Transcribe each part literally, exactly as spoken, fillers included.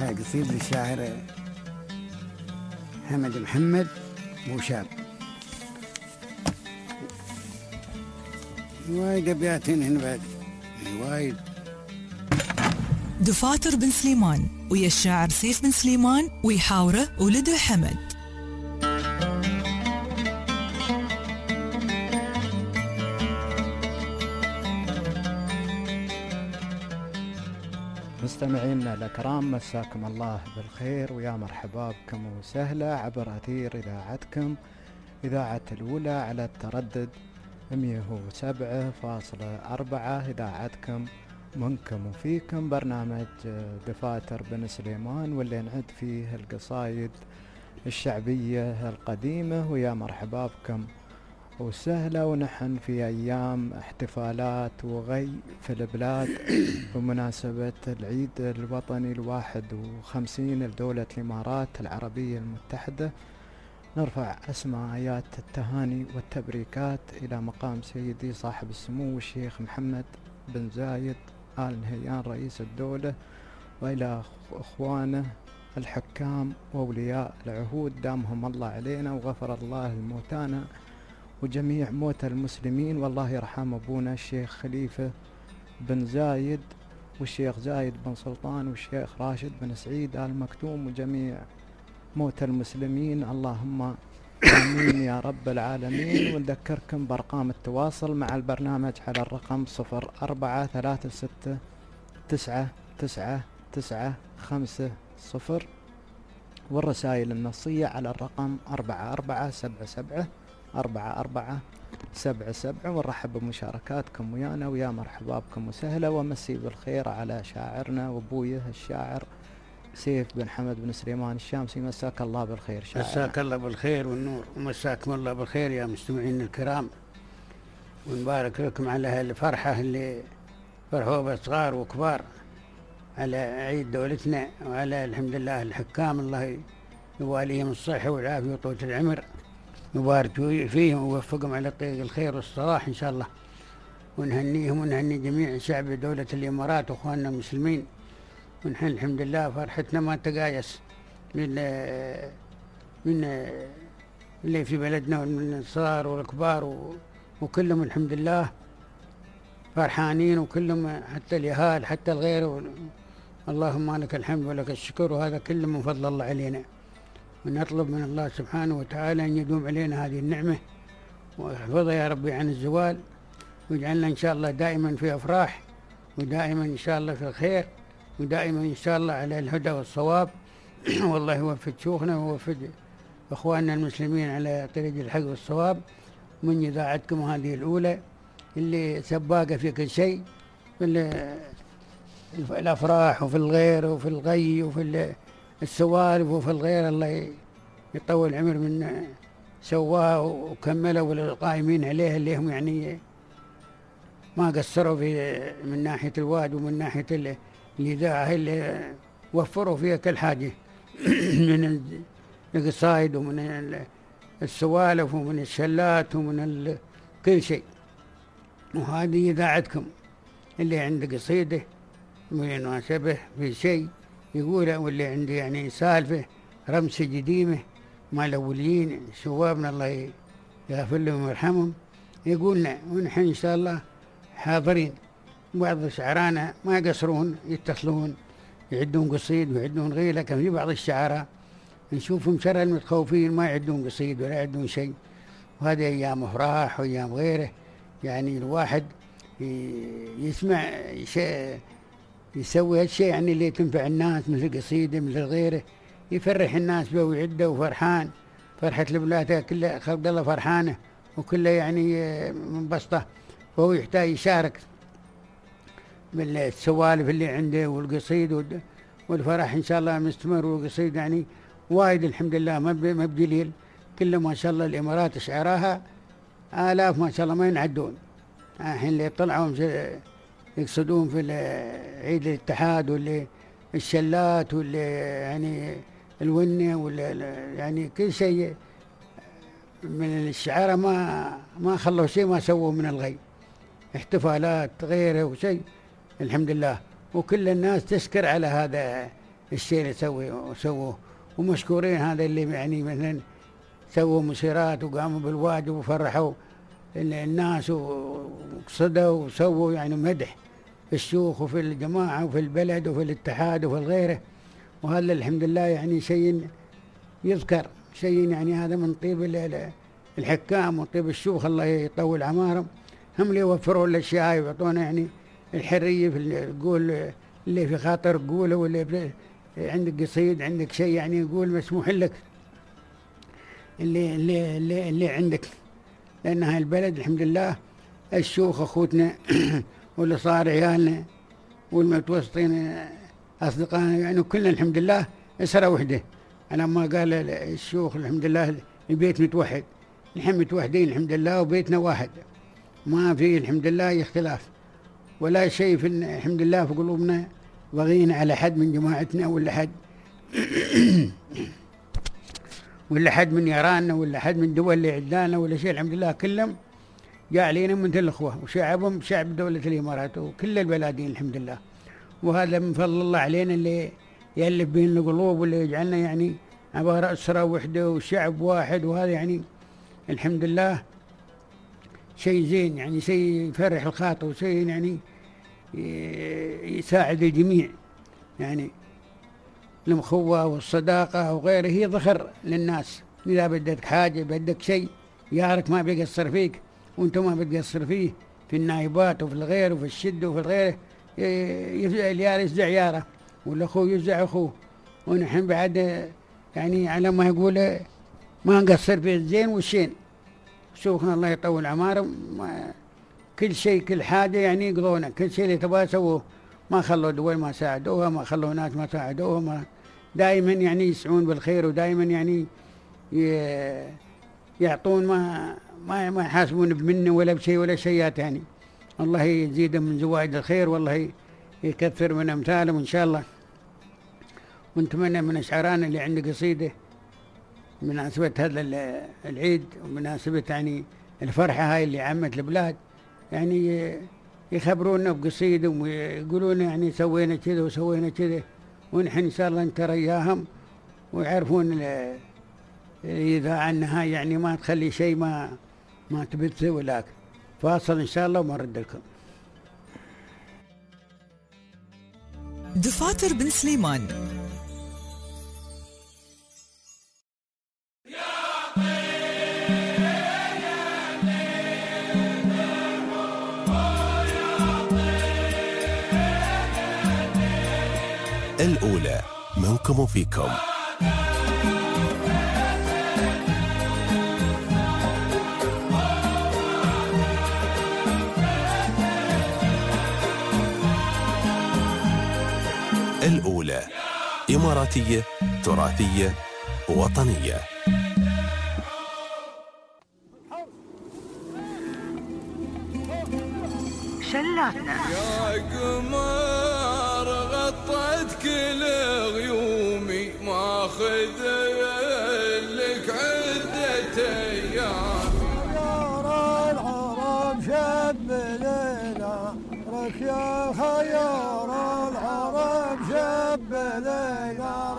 قصيد للشاعر حمد محمد بوشاب. وايد أبيات هنا بعد وايد. دفاتر بن سليمان ويا الشاعر سيف بن سليمان ويحاوره ولده حمد. مستمعينا الأكرام، مساكم الله بالخير ويا مرحبا بكم وسهلا عبر أثير إذاعتكم إذاعة الأولى على التردد مئة وسبعة فاصلة أربعة. إذاعتكم منكم وفيكم برنامج دفاتر بن سليمان، واللي نعد فيه القصايد الشعبية القديمة. ويا مرحبا بكم وسهلا، ونحن في أيام احتفالات وغي في البلاد بمناسبة العيد الوطني الواحد وخمسين لدولة الإمارات العربية المتحدة. نرفع أسمى آيات التهاني والتبريكات إلى مقام سيدي صاحب السمو الشيخ محمد بن زايد آل نهيان رئيس الدولة، وإلى أخوانه الحكام وأولياء العهود دامهم الله علينا، وغفر الله الموتانا وجميع موتى المسلمين، والله يرحم أبونا الشيخ خليفة بن زايد والشيخ زايد بن سلطان والشيخ راشد بن سعيد آل مكتوم وجميع موتى المسلمين، اللهم آمين يا رب العالمين. ونذكركم بأرقام التواصل مع البرنامج على الرقم صفر أربعة ثلاثة ستة تسعة تسعة تسعة خمسة صفر، والرسائل النصية على الرقم أربعة أربعة سبعة سبعة أربعة أربعة سبعة سبعة. ونرحب بمشاركاتكم ويانا، ويا مرحبا بكم وسهلا، ومسي بالخير على شاعرنا وابويه الشاعر سيف بن حمد بن سليمان الشامسي. مساك الله بالخير شاعرنا. مساك الله بالخير والنور، ومساكم الله بالخير يا مستمعين الكرام، ونبارك لكم على هالفرحة اللي فرحوا بصغار وكبار على عيد دولتنا، وعلى الحمد لله الحكام الله يواليهم الصحة والعافية وطولة العمر، نبارك فيهم ووفقهم على طريق الخير والصلاح إن شاء الله، ونهنيهم ونهني جميع شعب دولة الإمارات وأخواننا المسلمين. ونحن الحمد لله فرحتنا ما تقايس من من اللي في بلدنا من الصغار والكبار، وكلهم الحمد لله فرحانين، وكلهم حتى اليهال حتى الغير، اللهم لك الحمد ولك الشكر، وهذا كله من فضل الله علينا. ونطلب من الله سبحانه وتعالى أن يدوم علينا هذه النعمة ويحفظها يا ربي عن الزوال، ويجعلنا إن شاء الله دائما في أفراح، ودائما إن شاء الله في الخير، ودائما إن شاء الله على الهدى والصواب. والله يوفق شيوخنا ويوفق إخواننا المسلمين على طريق الحق والصواب. من إذاعتكم هذه الأولى اللي سباقة في كل شيء، في الأفراح وفي الغير وفي الغي وفي السوالف وفي الغير، الله يطول عمر من سواه وكمله، والقائمين عليه اللي هم يعني ما قصروا في من ناحية الواد ومن ناحية الإذاعة، اللي وفروا فيها كل حاجة من القصايد ومن السوالف ومن الشلات ومن كل شيء. وهذه إذاعتكم اللي عنده قصيدة مناسبة في شيء يقوله، واللي عنده يعني سالفة رمسة قديمة مع الأولين شبابنا الله يغفر لهم ويرحمهم يقولنا، ونحن إن شاء الله حاضرين. بعض شعرانا ما يقصرون، يتصلون يعدون قصيد ويعدون غيره. كان في بعض الشعراء نشوفهم شر المتخوفين ما يعدون قصيد ولا يعدون شيء، وهذه أيام أفراح وأيام غيره، يعني الواحد يسمع شيء يسوي هالشيء يعني اللي تنفع الناس، مثل قصيدة مثل غيره يفرح الناس به ويعده وفرحان. فرحة البلاد كلها خلق الله فرحانة وكلها يعني منبسطة، فهو يحتاج يشارك بالسوالف اللي عنده والقصيد والفرح إن شاء الله مستمر. والقصيد يعني وايد الحمد لله ما بقليل، كله ما شاء الله الإمارات شعراها آلاف ما شاء الله ما ينعدون. الحين اللي طلعوا يقصدون في عيد الاتحاد واللي الشلات واللي يعني الونة واللي يعني كل شيء من الشعراء ما ما خلوا شيء ما سووا من الغي، احتفالات غيره وشيء الحمد لله. وكل الناس تشكر على هذا الشيء اللي سوي وسووه، ومشكورين هذا اللي يعني مثلا سووا مسيرات وقاموا بالواجب وفرحوا الناس وقصدوا وسووا يعني مدح في الشيوخ وفي الجماعة وفي البلد وفي الاتحاد وفي غيره. وهذا الحمد لله يعني شيء يذكر، شيء يعني هذا من طيب الحكام وطيب الشيوخ، الله يطول عمارهم، هم اللي يوفروا الأشياء ويعطونا يعني الحرية في القول اللي في خاطر قوله، واللي عندك قصيد عندك شيء يعني يقول مسموح لك اللي اللي اللي, اللي عندك، لأن هاي البلد الحمد لله الشيوخ أخوتنا واللي صار عيالنا والمتوسطين أصدقائنا يعني كلنا الحمد لله أسرة وحدة. على ما قال الشيوخ الحمد لله البيت متوحد، نحن متوحدين الحمد لله وبيتنا واحد، ما في الحمد لله اختلاف ولا شيء في الحمد لله في قلوبنا بغينا على حد من جماعتنا ولا حد ولا حد من يرانا ولا حد من دول اللي عدانا ولا شيء. الحمد لله كلهم جاء علينا مثل الأخوة، وشعبهم شعب دولة الإمارات وكل البلادين الحمد لله. وهذا من فضل الله علينا اللي يألف بين القلوب واللي يجعلنا يعني عبارة أسرة وحدة وشعب واحد، وهذا يعني الحمد لله شيء زين، يعني شيء يفرح الخاطر وشيء يعني يساعد الجميع. يعني المخوة والصداقة وغيره هي ذخر للناس، إذا بدك حاجة بدك شيء يارك ما بيقصر فيك وانت ما بتقصر فيه، في النايبات وفي الغير وفي الشد وفي الغير، اليار يزع ياره والأخو يزع أخوه. ونحن بعد يعني على ما يقول ما نقصر في الزين والشين، شوفنا الله يطول عمارهم، كل شيء كل حاجة يعني يقضونا، كل شيء اللي تبغى سووه، ما خلوا دول ما ساعدوها، ما خلوا ناس ما ساعدوها، ما دائما يعني يسعون بالخير، ودائما يعني يعطون ما ما ما يحاسبون بمنه ولا بشيء ولا شيئات يعني. الله يزيدهم من زوائد الخير والله يكثر من أمثالهم إن شاء الله. ونتمنى من أشعارنا اللي عندي قصيدة بمناسبة هذا العيد ومناسبة يعني الفرحة هاي اللي عمت البلاد، يعني يخبرونا بقصيدة ويقولون يعني سوينا كذا وسوينا كذا، ونحن إن شاء الله نترى إياهم ويعرفون الإذاعة أنها يعني ما تخلي شيء ما ما تبثه. ولكن فاصل إن شاء الله وما نرد لكم. دفاتر بن سليمان. الأولى منكم وفيكم. الأولى إماراتية تراثية وطنية. شلاتنا يا قمر غطت كل غيومي، ماخذ لك عدة أيام. خيار العرب شب ليلة رك يا خيار العرب شب ليلة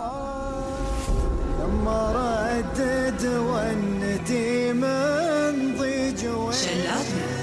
لما ردد ونتي من ضيج شلاتنا.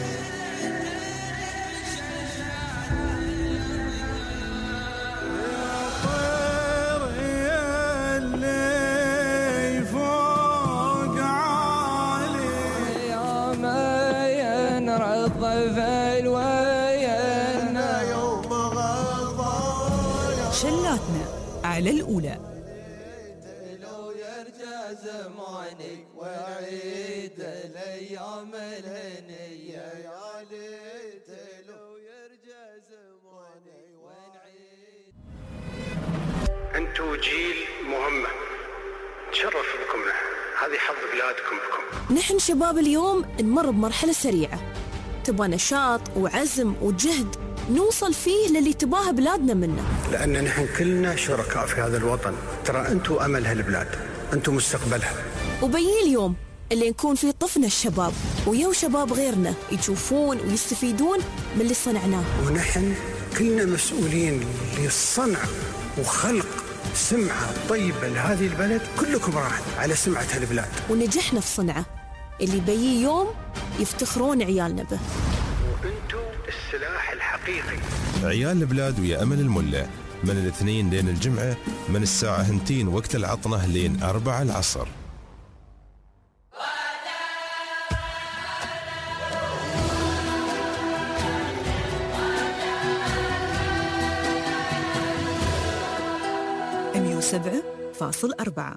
شلاتنا على الأولى. لو يرجع زماني وعيد الأيام الهنية، يا ليت لو يرجع زماني ونعيد. أنتوا جيل مهمة تشرف بكم، هذه حظ بلادكم بكم. نحن شباب اليوم نمر بمرحلة سريعة، تبغى نشاط وعزم وجهد نوصل فيه للي تباه بلادنا منه، لأن نحن كلنا شركاء في هذا الوطن. ترى أنتوا أمل هالبلاد، أنتوا مستقبلها. وبيجي اليوم اللي نكون فيه طفنا الشباب ويو شباب غيرنا يشوفون ويستفيدون من اللي صنعناه، ونحن كلنا مسؤولين للصنع وخلق السمعة الطيبة لهذه البلد كلكم راح على سمعة هالبلاد. ونجحنا في صنعه اللي بيجي يوم يفتخرون عيالنا به. وانتم السلاح الحقيقي. عيال البلاد ويا أمل الملة من الاثنين لين الجمعة من الساعة هنتين وقت العطنة لين أربع العصر. مية وسبعة فاصل أربعة.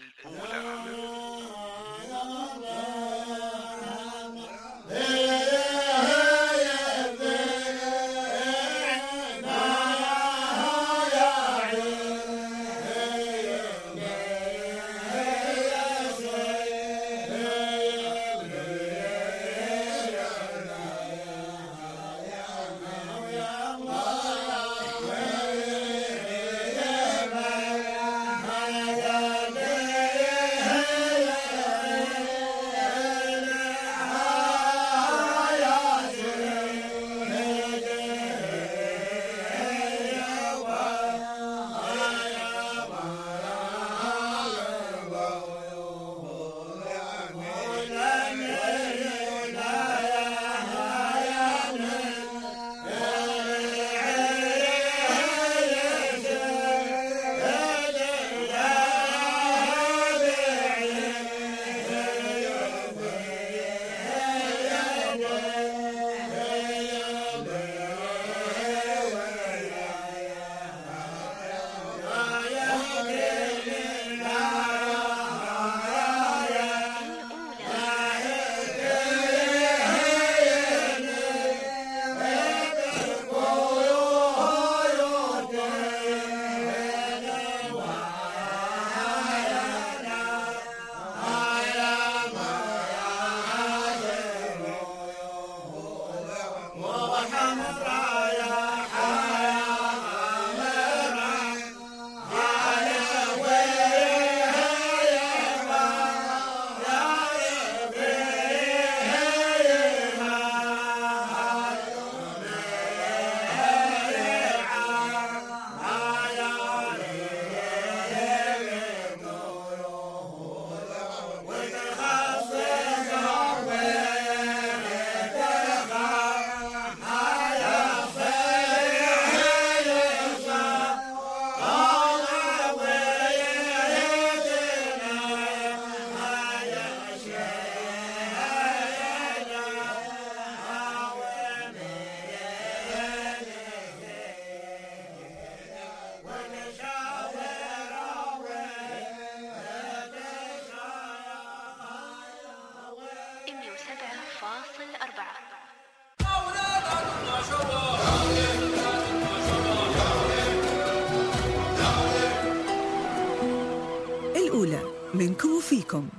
الأولى منكم وفيكم.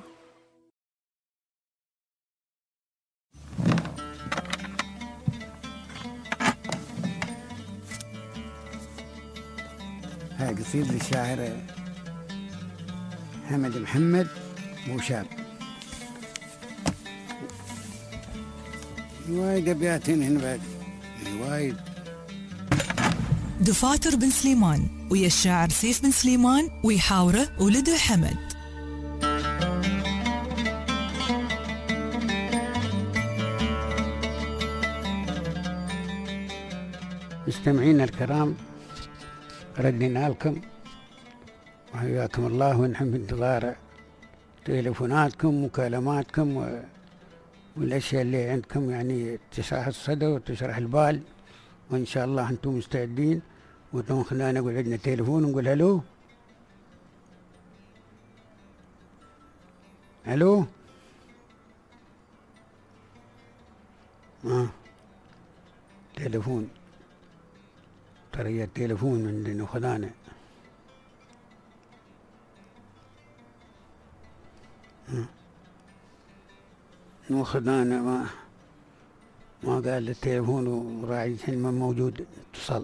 هاي قصيدة للشاعر حمد محمد بوشاب. وايد أبيات هنا بعد وايد. دفاتر بن سليمان ويا الشاعر سيف بن سليمان ويحاوره ولده حمد. مستمعينا الكرام، ردنا لكم وحياكم الله، ونحن بانتظار تليفوناتكم ومكالماتكم و... والأشياء اللي عندكم يعني تشرح الصدر وتشرح البال، وإن شاء الله أنتم مستعدين. وتون خلينا نقول عندنا تليفون ونقول هلو هلو آه. تليفون طريقة التليفون عندنا خلانة آه. مو خلانة ما ما قال التليفون وراعي حلم موجود اتصل.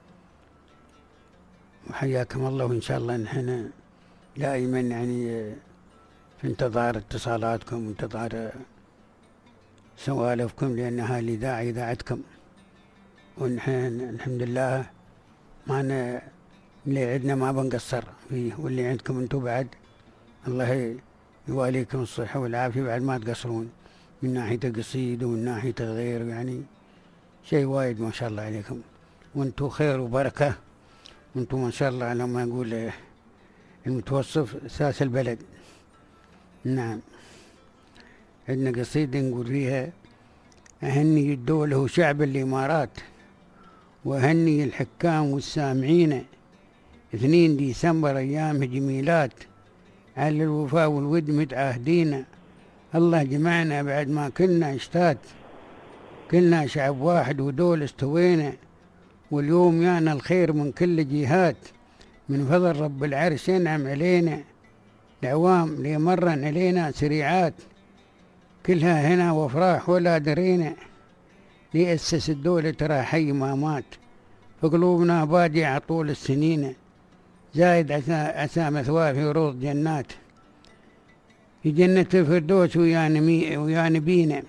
وحياكم الله، وإن شاء الله نحن دائما يعني في انتظار اتصالاتكم وانتظار سوالفكم، لأنها الإذاعة إذاعتكم، ونحن الحمد لله ما اللي عندنا ما بنقصر فيه، واللي عندكم انتم بعد الله يواليكم الصحة والعافية بعد ما تقصرون من ناحية القصيد ومن ناحية الغير، يعني شيء وايد ما شاء الله عليكم، وانتم خير وبركة، وانتم ما شاء الله على ما يقول المتوصف أساس البلد. نعم. عندنا قصيدة نقول فيها: أهني الدولة وشعب الإمارات، وأهني الحكام والسامعين، اثنين ديسمبر أيام جميلات، على الوفاء والود متعاهدين، الله جمعنا بعد ما كنا اشتات، كلنا شعب واحد ودول استوينا، واليوم يانا الخير من كل جهات، من فضل رب العرش ينعم علينا، العوام لي مرن علينا سريعات، كلها هنا وافراح ولا درينا، ليأسس الدولة ترى حي ما مات، فقلوبنا بادية طول السنين، زايد عسى مثواه في روض جنات، في جنة الفردوس ويا نبينا،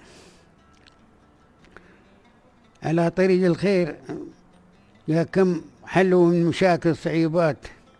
على طريق الخير يا كم حلوا من مشاكل صعيبات،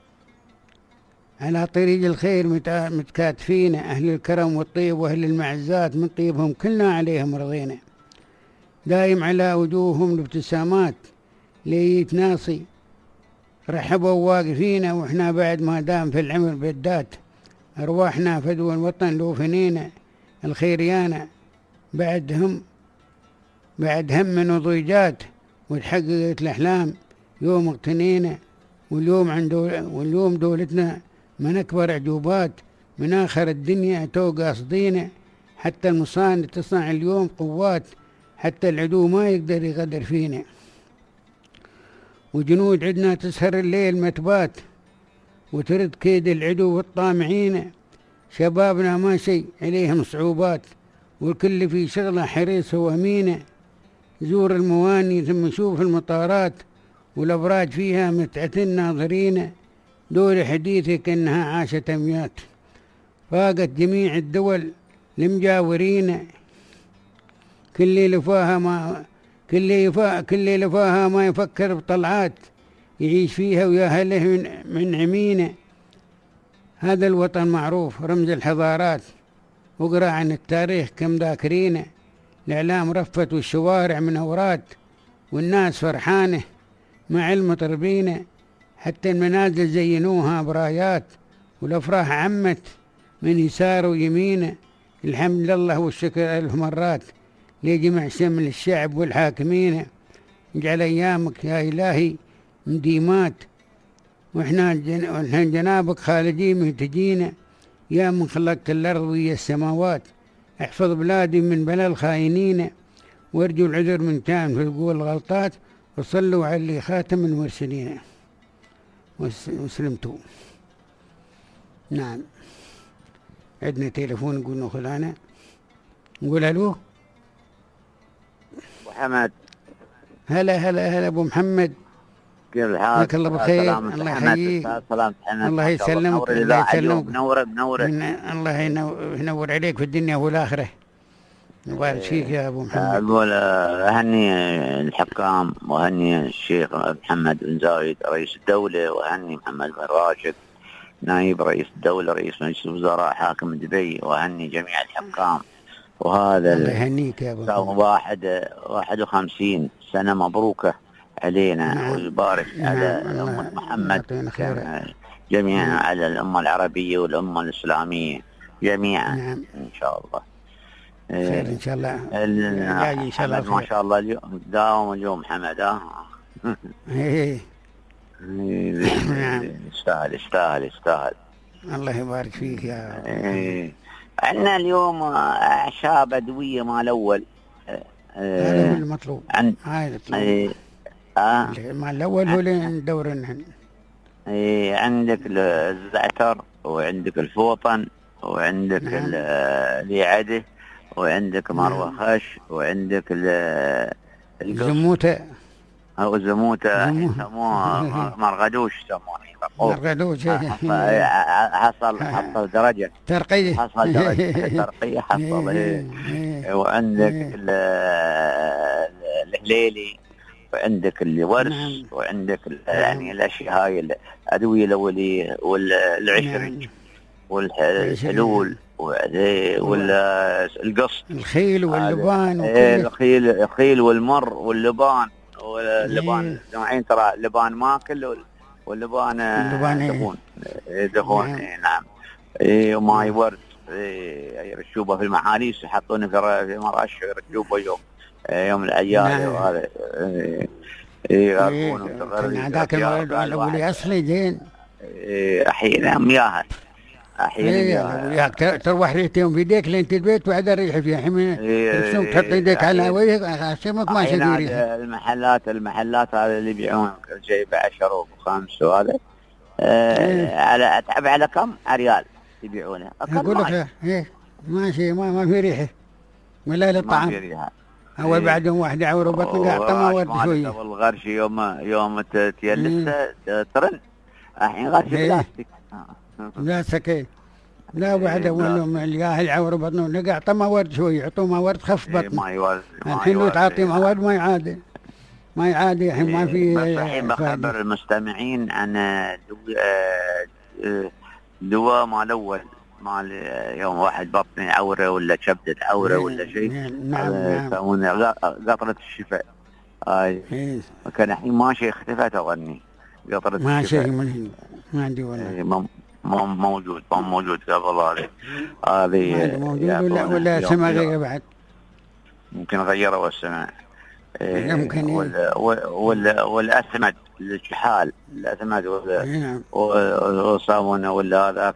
على طريق الخير متكاتفين، أهل الكرم والطيب وأهل المعزات، من طيبهم كلنا عليهم رضينا، دايم على وجوههم الابتسامات، ليتناصي رحبوا واقفين، وإحنا بعد ما دام في العمر بالذات، أرواحنا فدوى الوطن لو فنينا، الخير يانا بعدهم بعد هم وضيجات، وتحققت الأحلام يوم اغتنينا، واليوم عند واليوم دولتنا من أكبر عجوبات، من آخر الدنيا تو قاصدينا، حتى المصانع تصنع اليوم قوات، حتى العدو ما يقدر يغدر فينا، وجنود عدنا تسهر الليل متبات، وترد كيد العدو والطامعين، شبابنا ما شيء عليهم صعوبات، والكل في شغله حريص وأمينة، زور المواني ثم شوف المطارات، والأبراج فيها متعة ناظرين، دول حديثة كأنها عاشت أميات، فاقت جميع الدول المجاورين، كل لفاها ما كل يفا كل لفاها ما يفكر بطلعات، يعيش فيها ويا أهله من, من عمينة، هذا الوطن معروف رمز الحضارات، وقرأ عن التاريخ كم ذاكرينه، الإعلام رفت والشوارع منورات، والناس فرحانة مع المطربين، حتى المنازل زينوها برايات، والأفراح عمت من يسار ويمينه، الحمد لله والشكر ألف مرات، لجمع شمل الشعب والحاكمين، اجعل أيامك يا إلهي مديمات، وإحنا جن... جنابك خالدين مهتجين، يا من خلقت الأرض ويا السماوات، احفظ بلادي من بلا الخائنين، وارجو العذر من كان في القول الغلطات، وصلوا على خاتم المرسلين. وسلمتوا. نعم. عندنا تليفون نقول ناخذ أنا نقول ألو. أبو حمد. هلا هلا هلا أبو محمد. كيف الحال؟ جزاك الله بالخير. الله يحييك. الله يسلمك. الله يسلمك. منور منور. الله ينور عليك في الدنيا والآخرة. نبارك فيك يا أبو محمد. أقول أهني الحكام وأهني الشيخ محمد بن زايد رئيس الدولة، وأهني محمد بن راشد نائب رئيس الدولة رئيس مجلس الوزراء حاكم دبي، وأهني جميع الحكام. وهذا الله يهنيك يا أبو محمد. واحد واحد وخمسين سنة مبروكة علينا. نعم. ويبارك نعم. على أمة محمد جميعا. نعم. على الأمة العربية والأمة الإسلامية جميعا. نعم. إن شاء الله خير إن شاء الله. إن شاء الله ما شاء الله اليوم داوم اليوم حمد. ها إيه يستاهل يستاهل يستاهل. الله يبارك فيك يا إيه. عندنا اليوم أعشاب بدوية مال الأول. هذا المطلوب. عن هاي المطلوب. إيه. آه. مال الأول هو اللي ندور نحن. إيه. عندك الزعتر، وعندك الفوطن، وعندك نعم. اليعده، وعندك مروه خش، وعندك الزموته او الزموته يسموها مرغدوش يسمونها مرغدوش. حصل حصل درجه ترقيه حصل درجه ترقيه حصل. وعندك الهليلي، وعندك اللي ورث نعم. وعندك يعني الاشياء هاي الادويه الاوليه والعشرج والحلول والقص الخيل واللبان الخيل الخيل والمر واللبان واللبان نوعين ترى لبان ماكل واللبان دهون دهون نعم اي وماي ورد يرشوبه في المحاليس يحطونه في مرش يرشوبه يوم يوم الاعياد وهذا يغرقون هذاك الاولي اصلي زين احيانا مياه احيانا تروح ريحتهم في يديك لين البيت وبعدين ريح فيها حمي تحط يديك على وجهك سمك ما شديري. المحلات المحلات هذا اللي يبيعون كل شيء بعشرة وبخمس وهذا على اتعب على كم ريال يبيعونه. اقول لك ايه ماشي ما ما في ريحه ولا للطعام. ما في ريحه. اول بعدهم واحد عور وبطن قاعد ما ورد شويه. والغرش يوم يوم تيلس ترن الحين غرش بلاستيك. بلاستيك لا بعد اولهم الياه العور بطنه نقع طما ورد شويه يعطوه ما ورد خف بطنه. ما يورد. الحين لو تعطي ما ورد ما يعادل. ما يعادي الحين ما في. الحين بخبر المستمعين عن دواء مال الاول مال يوم واحد بطنه عوره ولا كبده عوره ولا شيء. نعم يسمونه قطره الشفاء. هاي كان الحين ماشي اختفت اغني قطره الشفاء. ماشي ما عندي ولا. ما موجود ما موجود قبل هذه هذه موجود ولا ولا سمع غيره بعد. ممكن غيروا السمع. يمكن ولا ولا والاسمد الكحال الاسمد ولا وصابونه ولا هذاك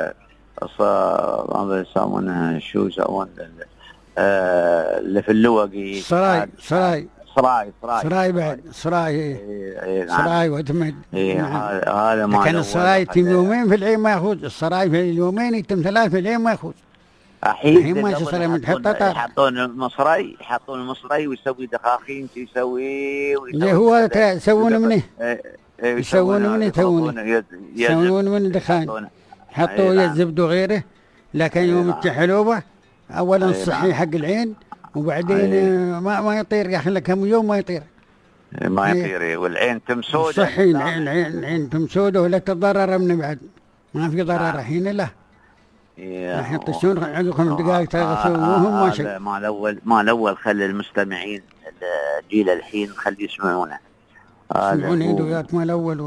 هذا يسمونه شو يسمونه اللي في اللوقي صراي صراي صراي صراي صراي بعد صراي صراي وتمد. هذا ما كان الصراي يتم يومين في العين ما يخوض. الصراي في اليومين يتم ثلاث في العين ما يخوض. الحين ما صراي متحطط يحطون مصري يحطون المصري ويسوي دخاخين يسوي اللي هو يسوون منه يسوون منه يسوون يسوون منه دخان حطوا يزبد وغيره. لكن يوم التحلوبه اولا صحي حق العين وبعدين ما ما يطير يا اخي لك كم يوم ما يطير ما يطير والعين تمسوده صحي العين العين تمسوده ولا تتضرر من بعد ما في ضرر الحين لا راح يطشون عندكم دقائق تغسلوهم ما شيء. ما الاول ما الاول خلي المستمعين الجيل الحين خلي يسمعونه يسمعون دويات ما الاول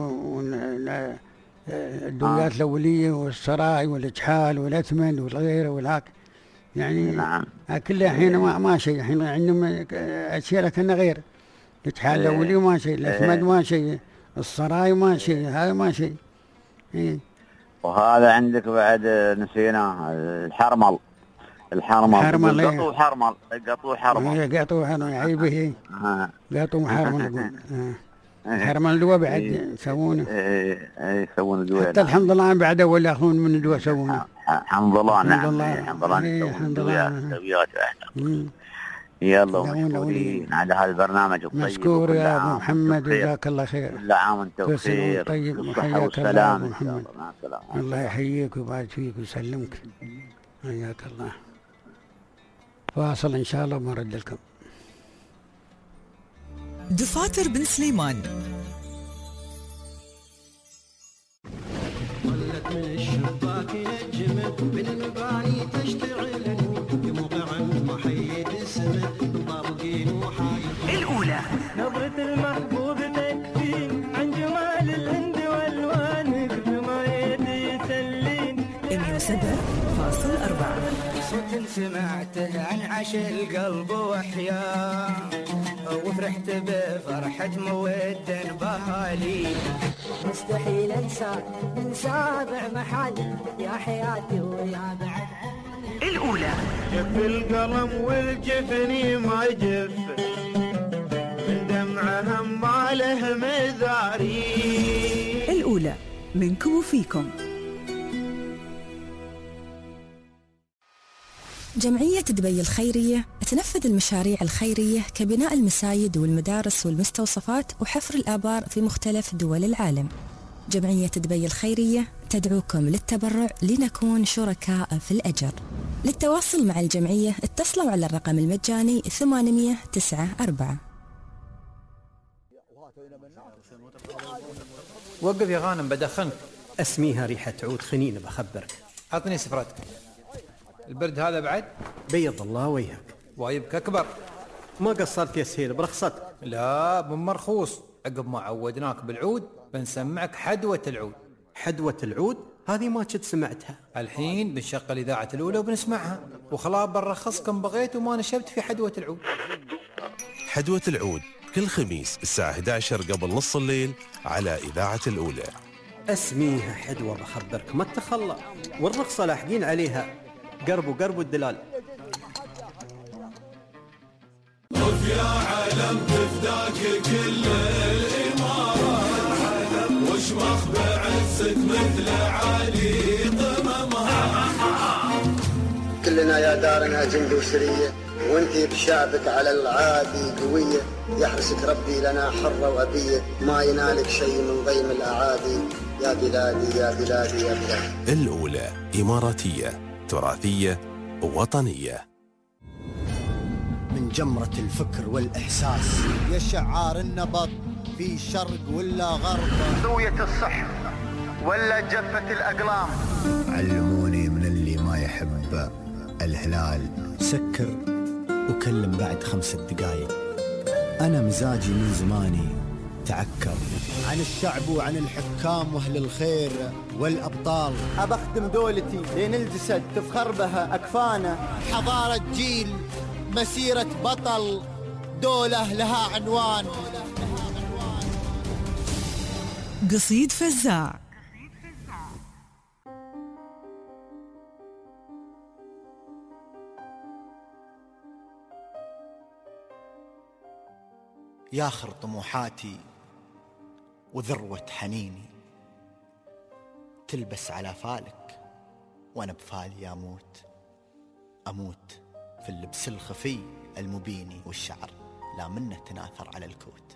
والدويات الاوليه والسراي والاجحال والاثمن والغيره والهاك يعني نعم كلها الحين ما ما شيء الحين عندهم اشياء لكن غير الاجحال الاولي ما شيء الاثمن ما شيء السراي ما شيء هذا ما شيء. إيه. وهذا عندك بعد نسينا الحرمل الحرمل حرمل قطو حرمل قطو حرمل قطو حرمل عيبه قطو حرمل حرمل دواء بعد يسوونه يسوون دواء حتى الحمد لله بعد اول ياخذون من الدواء يسوونه الحمد لله نعم الحمد لله يسوون دويات يلا مشكورين على هذا البرنامج الطيب. مشكور يا ابو محمد جزاك الله خير. كل عام وانت بخير طيب وحياك الله ابو محمد. الله يحييك ويبارك فيك ويسلمك. حياك الله. فاصل ان شاء الله ومرد لكم. دفاتر بن سليمان ظلت من الشباك نجمت من المباني تشتعل يموقع محيط السماء طابقين وحايط. الأولى نظرة المحبوب تكفي عن جمال الهند والوانك بما يدي يسلين. مية وسبعة فاصل أربعة صوت سمعته عن عشا القلب وحياه وفرحت بفرحة مودة بهالي. مستحيل انسى من سابع محل يا حياتي ويا بعد. الأولى جف القلم والجفن ما يجف من دمعها ما له مذاري. الأولى منكم وفيكم. جمعية دبي الخيرية تنفذ المشاريع الخيرية كبناء المساجد والمدارس والمستوصفات وحفر الآبار في مختلف دول العالم. جمعية دبي الخيرية تدعوكم للتبرع لنكون شركاء في الأجر. للتواصل مع الجمعية اتصلوا على الرقم المجاني ثمانمئة وتسعة وأربعين. وقف يا غانم بدخنك. اسميها ريحة عود خنينة بخبرك. عطني سفرتك. البرد هذا بعد بيض الله وجهك. وايبك أكبر. ما قصرت يا سهيل برخصتك. لا بمرخوص. عقب ما عودناك بالعود بنسمعك حدوة العود. حدوة العود هذه ما كنت سمعتها. الحين بنشغل إذاعة الأولى وبنسمعها، وخلاص بنرخصكم بغيت وما نشبت في حدوة العود. حدوة العود كل خميس الساعة إحدى عشر قبل نص الليل على إذاعة الأولى. اسميها حدوة بخبرك ما تخلى، والرخصة لاحقين عليها قرب وقرب الدلال. وف يا علم تفداك كل الإمارة، وش مخبع عزك مثل علي قممها. كلنا يا دارنا جند وسرية، وانتي بشعبك على العادي قوية. يحرسك ربي لنا حرة وأبية، ما ينالك شيء من ضيم الأعادي. يا بلادي يا بلادي يا بلادي. الأولى إماراتية تراثية وطنية. من جمرة الفكر والإحساس يا شعار النبض في شرق ولا غرب، ضوية الصح ولا جفة الأقلام. علموني من اللي ما يحب الهلال سكر وكلم بعد خمس دقايق. أنا مزاجي من زماني تعكر عن الشعب وعن الحكام وأهل الخير والأبطال. أبخدم دولتي لين الجسد تفخر بها أكفانا. حضارة جيل مسيرة بطل، دولة لها عنوان. قصيد فزاع. ياخر طموحاتي وذروة حنيني، تلبس على فالك وأنا بفالي أموت. أموت في اللبس الخفي المبيني، والشعر لا منه تناثر على الكوت.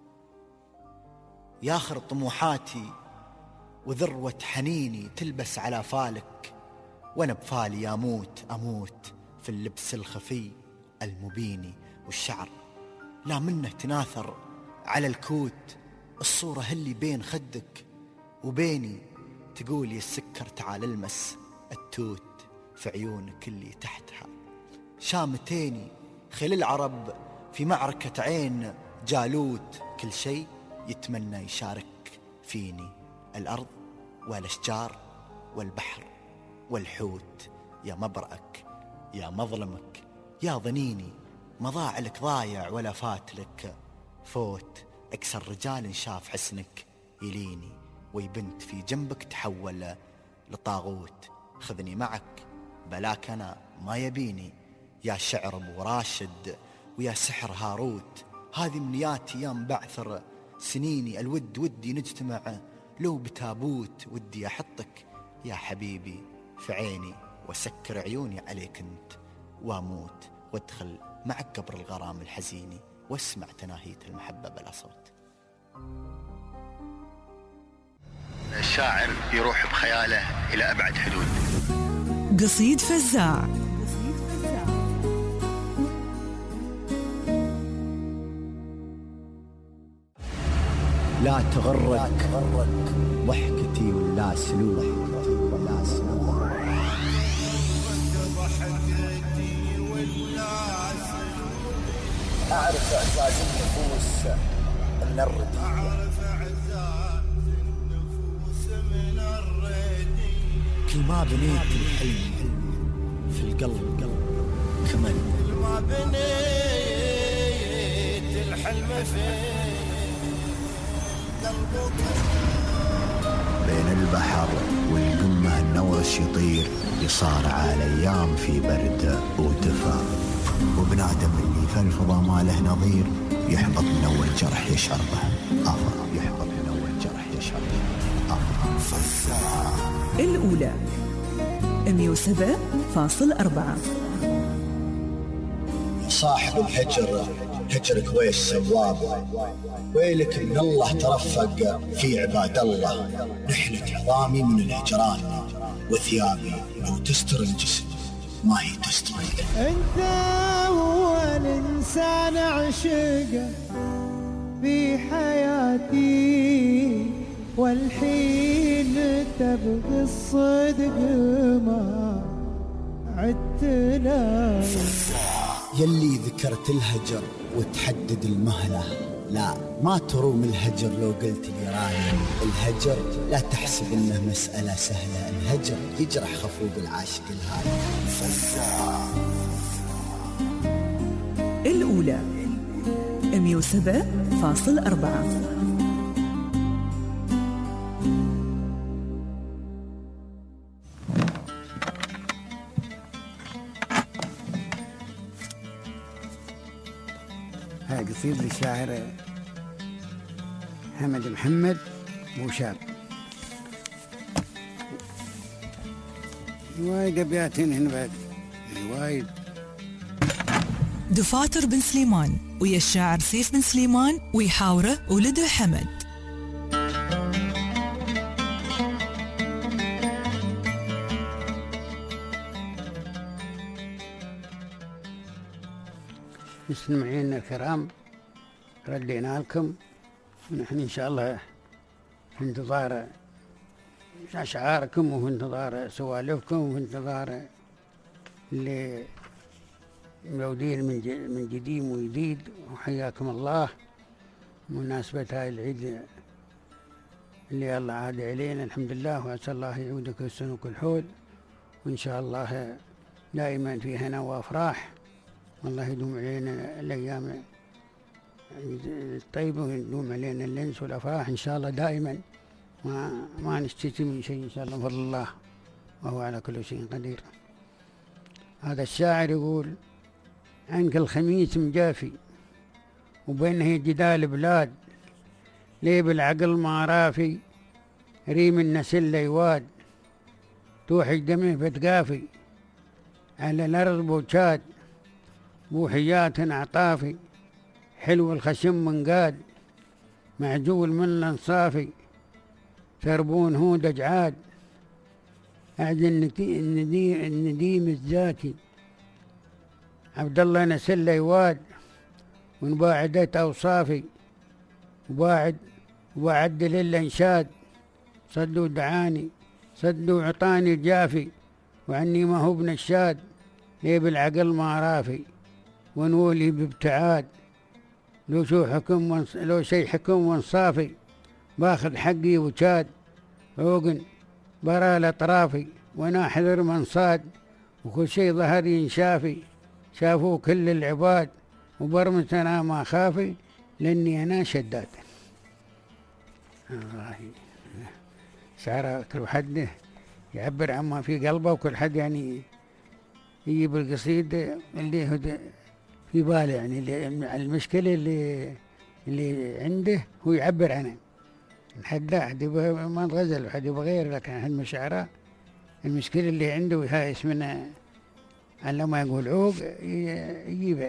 ياخر طموحاتي وذروة حنيني، تلبس على فالك وأنا بفالي أموت. أموت في اللبس الخفي المبيني، والشعر لا منه تناثر على الكوت. الصورة اللي بين خدك وبيني، تقول يا السكر تعال المس التوت في عيونك اللي تحتها. شامتيني خل العرب في معركة عين جالوت، كل شيء يتمنى يشارك فيني، الأرض والأشجار والبحر والحوت. يا مبرأك يا مظلمك يا ظنيني، ما ضاع لك ضايع ولا فات لك فوت. أكثر رجال شاف حسنك يليني، ويبنت في جنبك تحول لطاغوت. خذني معك بلاك أنا ما يبيني، يا شعر أبو راشد ويا سحر هاروت. هذه منياتي يام بعثر سنيني، الود ودي نجتمع لو بتابوت. ودي أحطك يا حبيبي في عيني، وسكر عيوني عليك انت واموت. وادخل معك قبر الغرام الحزيني، واسمع تناهية المحبة بلا صوت. الشاعر يروح بخياله إلى أبعد حدود. قصيد فزاع. لا تغرك ضحكتي ولا سلوك ولا سلوك. أعرف إعزاز النفوس من الردية، كل ما بنيت الحلم في القلب كمل. كل ما بنيت الحلم في قلبك. بين البحر والقمة النوش يطير، يصارع الأيام في برد ودفا. وبنادم اللي في الفضا ما له نظير، يحبط من أول جرح يشعر به آخر. يحبط من أول جرح يشعر به آخر. فزاع. الأولى مية وسبعة فاصل أربعة. صاحب الهجر هجرك ويش سواب، ويلك من الله ترفق في عباد الله. نحلة عظامي من الهجران، وثيابي لو تستر الجسم ما هي تستر. انت هو الانسان عشقه في حياتي والحين تبغي الصدق ما عدت لا. يلي ذكرت الهجر وتحدد المهلة، لا ما تروم الهجر لو قلت لي راني. الهجر لا تحسب انه مسألة سهلة، الهجر يجرح خفوق العاشق الهادي. الأولى مية وسبعة فاصل أربعة. هاي قصيدة للشاعر حمد محمد بوشاب. وايد أبياتين هنا بعد وايد. دفاتر بن سليمان ويا الشاعر سيف بن سليمان ويحاوره ولده حمد. مستمعين الكرام، ردينا لكم ونحن إن شاء الله في انتظار أشعاركم وفي انتظار سوالفكم وفي انتظار اللي مولودين من من قديم وجديد. وحياكم الله مناسبة هاي العيد اللي الله عاد علينا، الحمد لله، وعسى الله يعودك السنة كل حول، وإن شاء الله دائما في هنا وأفراح، والله يدوم علينا الأيام الطيبة ويدوم علينا الأنس والأفراح إن شاء الله دائما، ما ما نشتكي من شيء إن شاء الله بفضل الله، وهو على كل شيء قدير. هذا الشاعر يقول: عنك الخميس مجافي وبينه جدال بلاد، ليه بالعقل ما رافي ريم النسل يواد، توحي دمه فتقافي على الأرض بوشاد، بوحيات عطافي حلو الخشم منقاد، معجول من الانصافي تربون هود اجعاد، اعجل النديم الزاكي عبد الله نسل يواد، ونباعدت اوصافي وباعد وبعدل الانشاد، صدوا دعاني صدوا عطاني جافي، وعني ما هو بنشاد، ليه بالعقل ما رافي ونولي بابتعاد، لو شو حكم ونص... لو شي حكم وانصافي، باخذ حقي وشاد، عوقن برا الاطرافي، وانا احذر من صاد، وكل شي ظهر ينشافي، شافوه كل العباد، وبرمت انا ما خافي، لاني انا شداد. الله شعر كل حد يعبر عما في قلبه، وكل حد يعني يجيب القصيدة اللي هو في باله، يعني اللي المشكلة اللي اللي عنده هو يعبر عنها. حد لا حد يبغى ما غزل وحد يبغى غير، لكن حد من الشعراء المشكلة اللي عنده هاي اسمنا على ما يقول عوق يجيبه.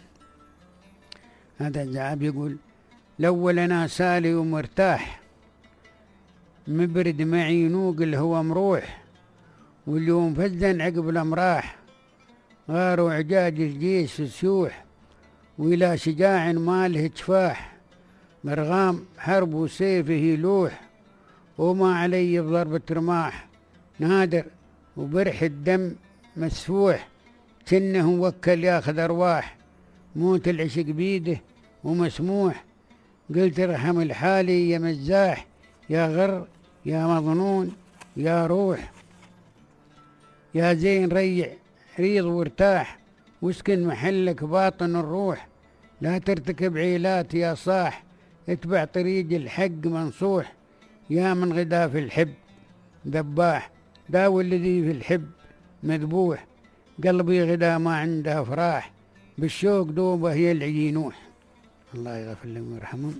هذا الجواب يقول: الأول أنا سالي ومرتاح، مبرد معي نوق الهوى مروح، واليوم فزن عقب الأمراح، غاروا عجاج الجيش في السيوح، وإلى شجاع ماله جفاح، مرغام حرب وسيفه لوح، وما علي بضربة رماح، نادر وبرح الدم مسفوح، كنه وكل ياخذ أرواح، موت العشق بيده ومسموح، قلت ارحم الحالي يا مزاح، يا غر يا مظنون يا روح، يا زين ريع ريض وارتاح، واسكن محلك باطن الروح، لا ترتكب عيلات يا صاح، اتبع طريق الحق منصوح، يا من غدا في الحب ذباح، داوي الذي في الحب مذبوح، قلبي غدا ما عنده افراح، بالشوق دوبه يلعي نوح. الله يغفر لهم ويرحمهم.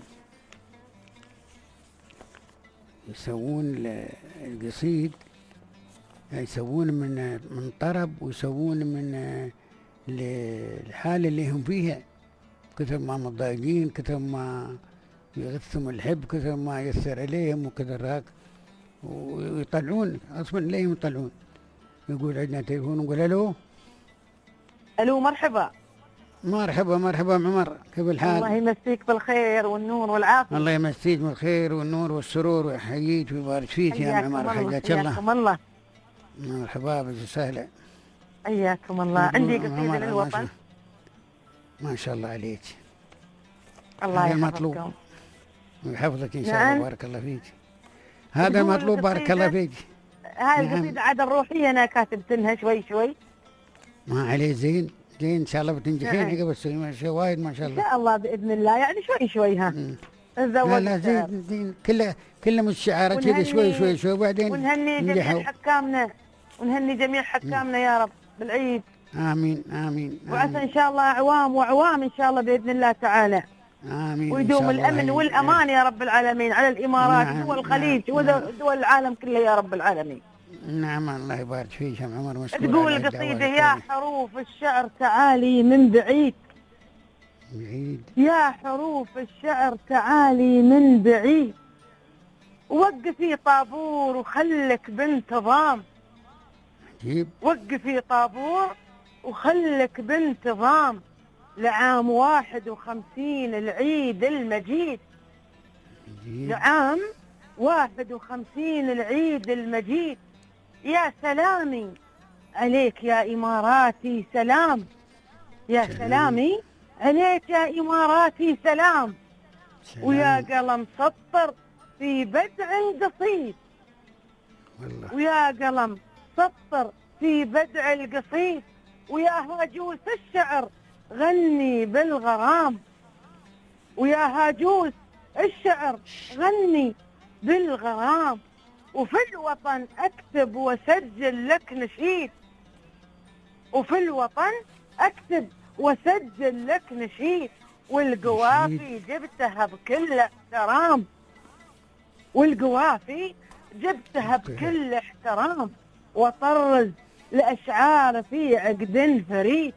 يسوون القصيد يسوون من من طرب، ويسوون من الحالة اللي هم فيها، كثر ما متضايقين، كثر ما يغثهم الحب، كثر ما يثر عليهم وكثر هاك، ويطلعون اصلا ليهم يطلعون. يقول عندنا تليفون، نقول الو. الو مرحبا. مرحبا مرحبا عمر، كيف الحال؟ الله يمسيك بالخير والنور والعافية. الله يمسيك بالخير والنور والسرور ويحييك ويبارك فيك يا عمر. حياك الله. حياكم الله. مرحبا بك وسهلا. حياكم الله. عندي قصيدة للوطن. ما شاء الله عليك. الله يحفظكم ويحفظك ان شاء الله. بارك الله فيك. هذا المطلوب. بارك الله فيك. هاي القصيدة عاد الروحية أنا كاتبتنها شوي شوي. ما عليه زين زين ان شاء الله بتنجحين. عقب السنة شيء وايد ما شاء الله. ان شاء الله باذن الله، يعني شوي شوي. ها لا لا زين زين كله كله من الشعارة كذا شوي شوي شوي وبعدين ونهني جميع حكامنا ونهني جميع حكامنا يا رب بالعيد. امين امين. وعسى ان شاء الله اعوام واعوام ان شاء الله باذن الله تعالى. امين. ويدوم الامن والامان يا رب العالمين على الامارات نعم ودول الخليج نعم ودول العالم كله يا رب العالمين. نعم الله يبارك فيك يا عمر. مشكور. تقول القصيدة: يا حروف الشعر تعالي من بعيد بعيد، يا حروف الشعر تعالي من بعيد، وقفي طابور وخلك بانتظام. عجيب. وقفي طابور وخلك بانتظام لعام واحد وخمسين العيد المجيد. عجيب. لعام واحد وخمسين العيد المجيد. يا سلامي عليك يا إماراتي سلام. يا سلامي عليك يا إماراتي سلام. سلام. ويا قلم سطر في بدع القصيد. والله. ويا قلم سطر في بدع القصيد. ويا هاجوس الشعر غني بالغرام. ويا هاجوس الشعر غني بالغرام. وفي الوطن أكتب وسجل لك نشيد. وفي الوطن أكتب وسجل لك نشيد. والقوافي جبتها بكل احترام. والقوافي جبتها بكل احترام. وطرز الأشعار في عقد فريد.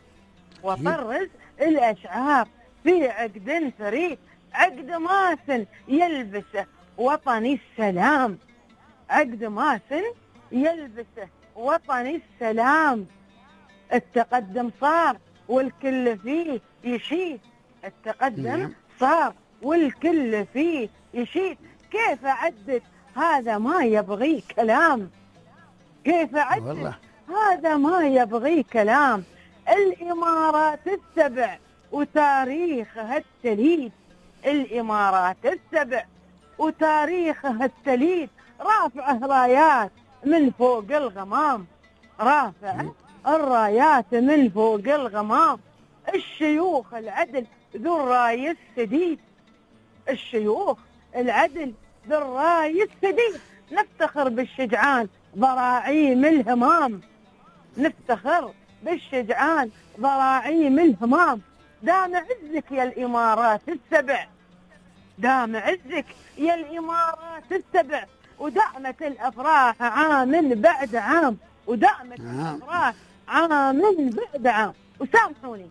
وطرز الأشعار في عقد فريد. عقد ماسن يلبسه وطني السلام. عقد ماسن يلبسه وطني السلام. التقدم صار والكل فيه يشيد. التقدم صار والكل فيه يشيد. كيف أعدد هذا ما يبغي كلام. كيف أعدد والله. هذا ما يبغي كلام. الإمارات السبع وتاريخها التليد. الإمارات السبع وتاريخها التليد. رافعه رايات من فوق الغمام. رافع الرايات من فوق الغمام. الشيوخ العدل ذو الراي السديد. الشيوخ العدل ذو الراي السديد. نفتخر بالشجعان ضراعيم الهمام. نفتخر بالشجعان ضراعيم الهمام. دام عزك يا الإمارات السبع. دام عزك يا الإمارات السبع. ودعمت الأفراح عام بعد عام. ودعمت آه. الأفراح عام بعد عام. وسامحوني.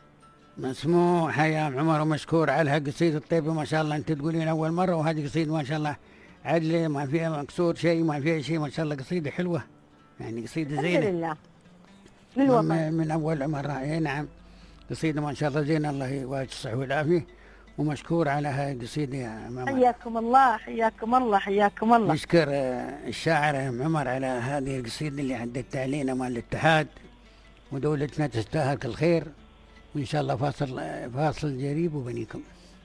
مسموح يا عمر ومشكور على هالقصيدة الطيبة ما شاء الله. أنت تقولين أول مرة وهذه قصيدة ما شاء الله عدلة ما فيها مكسور شيء ما فيها شيء ما شاء الله. قصيدة حلوة يعني قصيدة زينة. الحمد لله للوطن من أول مرة. أي نعم قصيدة ما شاء الله زينة. الله يواجه الصحة والعافية ومشكور على هاي القصيدة يا ماما. حياكم الله حياكم الله حياكم الله. نشكر الشاعر يا عمر على هذه القصيدة اللي عدتها علينا مال الاتحاد. ودولتنا تستاهل كل خير وإن شاء الله فاصل فاصل قريب وبنيكم.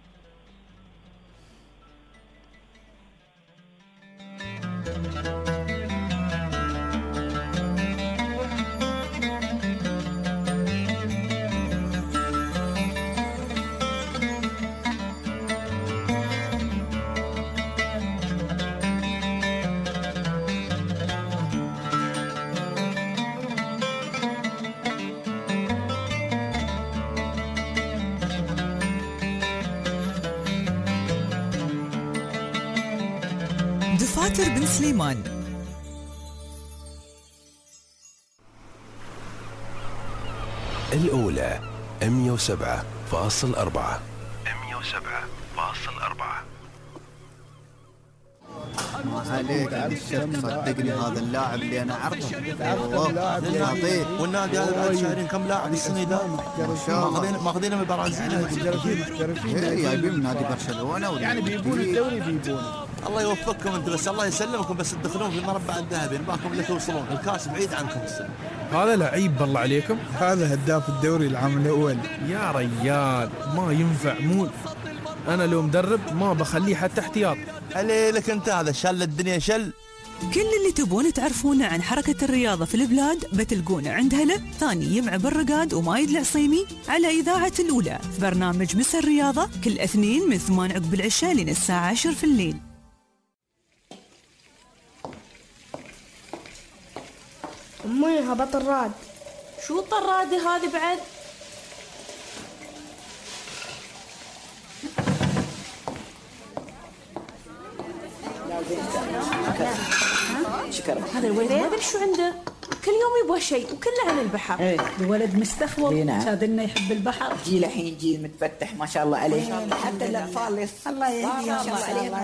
دفاتر بن سليمان. الأولى مئة وسبعة فاصل أربعة. مئة وسبعة فاصل أربعة. عليك الشرط صدقني هذا اللاعب اللي انا اعرفه خطير. والنادي هذا بعد شهرين كم لاعب السنه ذا ماخذين ماخذين من البرازيل محترفين محترفين جايبين من نادي برشلونه يعني بيبون الدوري بيبون. الله يوفقكم انتم بس الله يسلمكم بس تدخلون في المربع الذهبي نباكم اللي توصلون الكاس بعيد عنكم السنه. هذا لعيب بالله عليكم. هذا هداف الدوري العام الاول. يا ريال ما ينفع مول. انا لو مدرب ما بخليه حتى احتياط. علي لك انت هذا شل الدنيا شل. كل اللي تبون تعرفونه عن حركة الرياضة في البلاد بتلقونه عند هلا ثاني مع بالرقاد ومايد العصيمي على إذاعة الأولى في برنامج مسا الرياضة كل اثنين من ثمان عقب العشاء لين الساعة عشر في الليل. أمي هبط الراد. شو الطرادة هذه بعد؟ شكرا. هذا الولد ما ادري شو عنده، كل يوم يبغى شيء وكله عن البحر. ايه الولد مستخوض، نعم. شادلنا يحب البحر. جيل الحين جيل متفتح ما شاء الله عليه. حتى الاطفال الله يهدي ما شاء الله عليهم.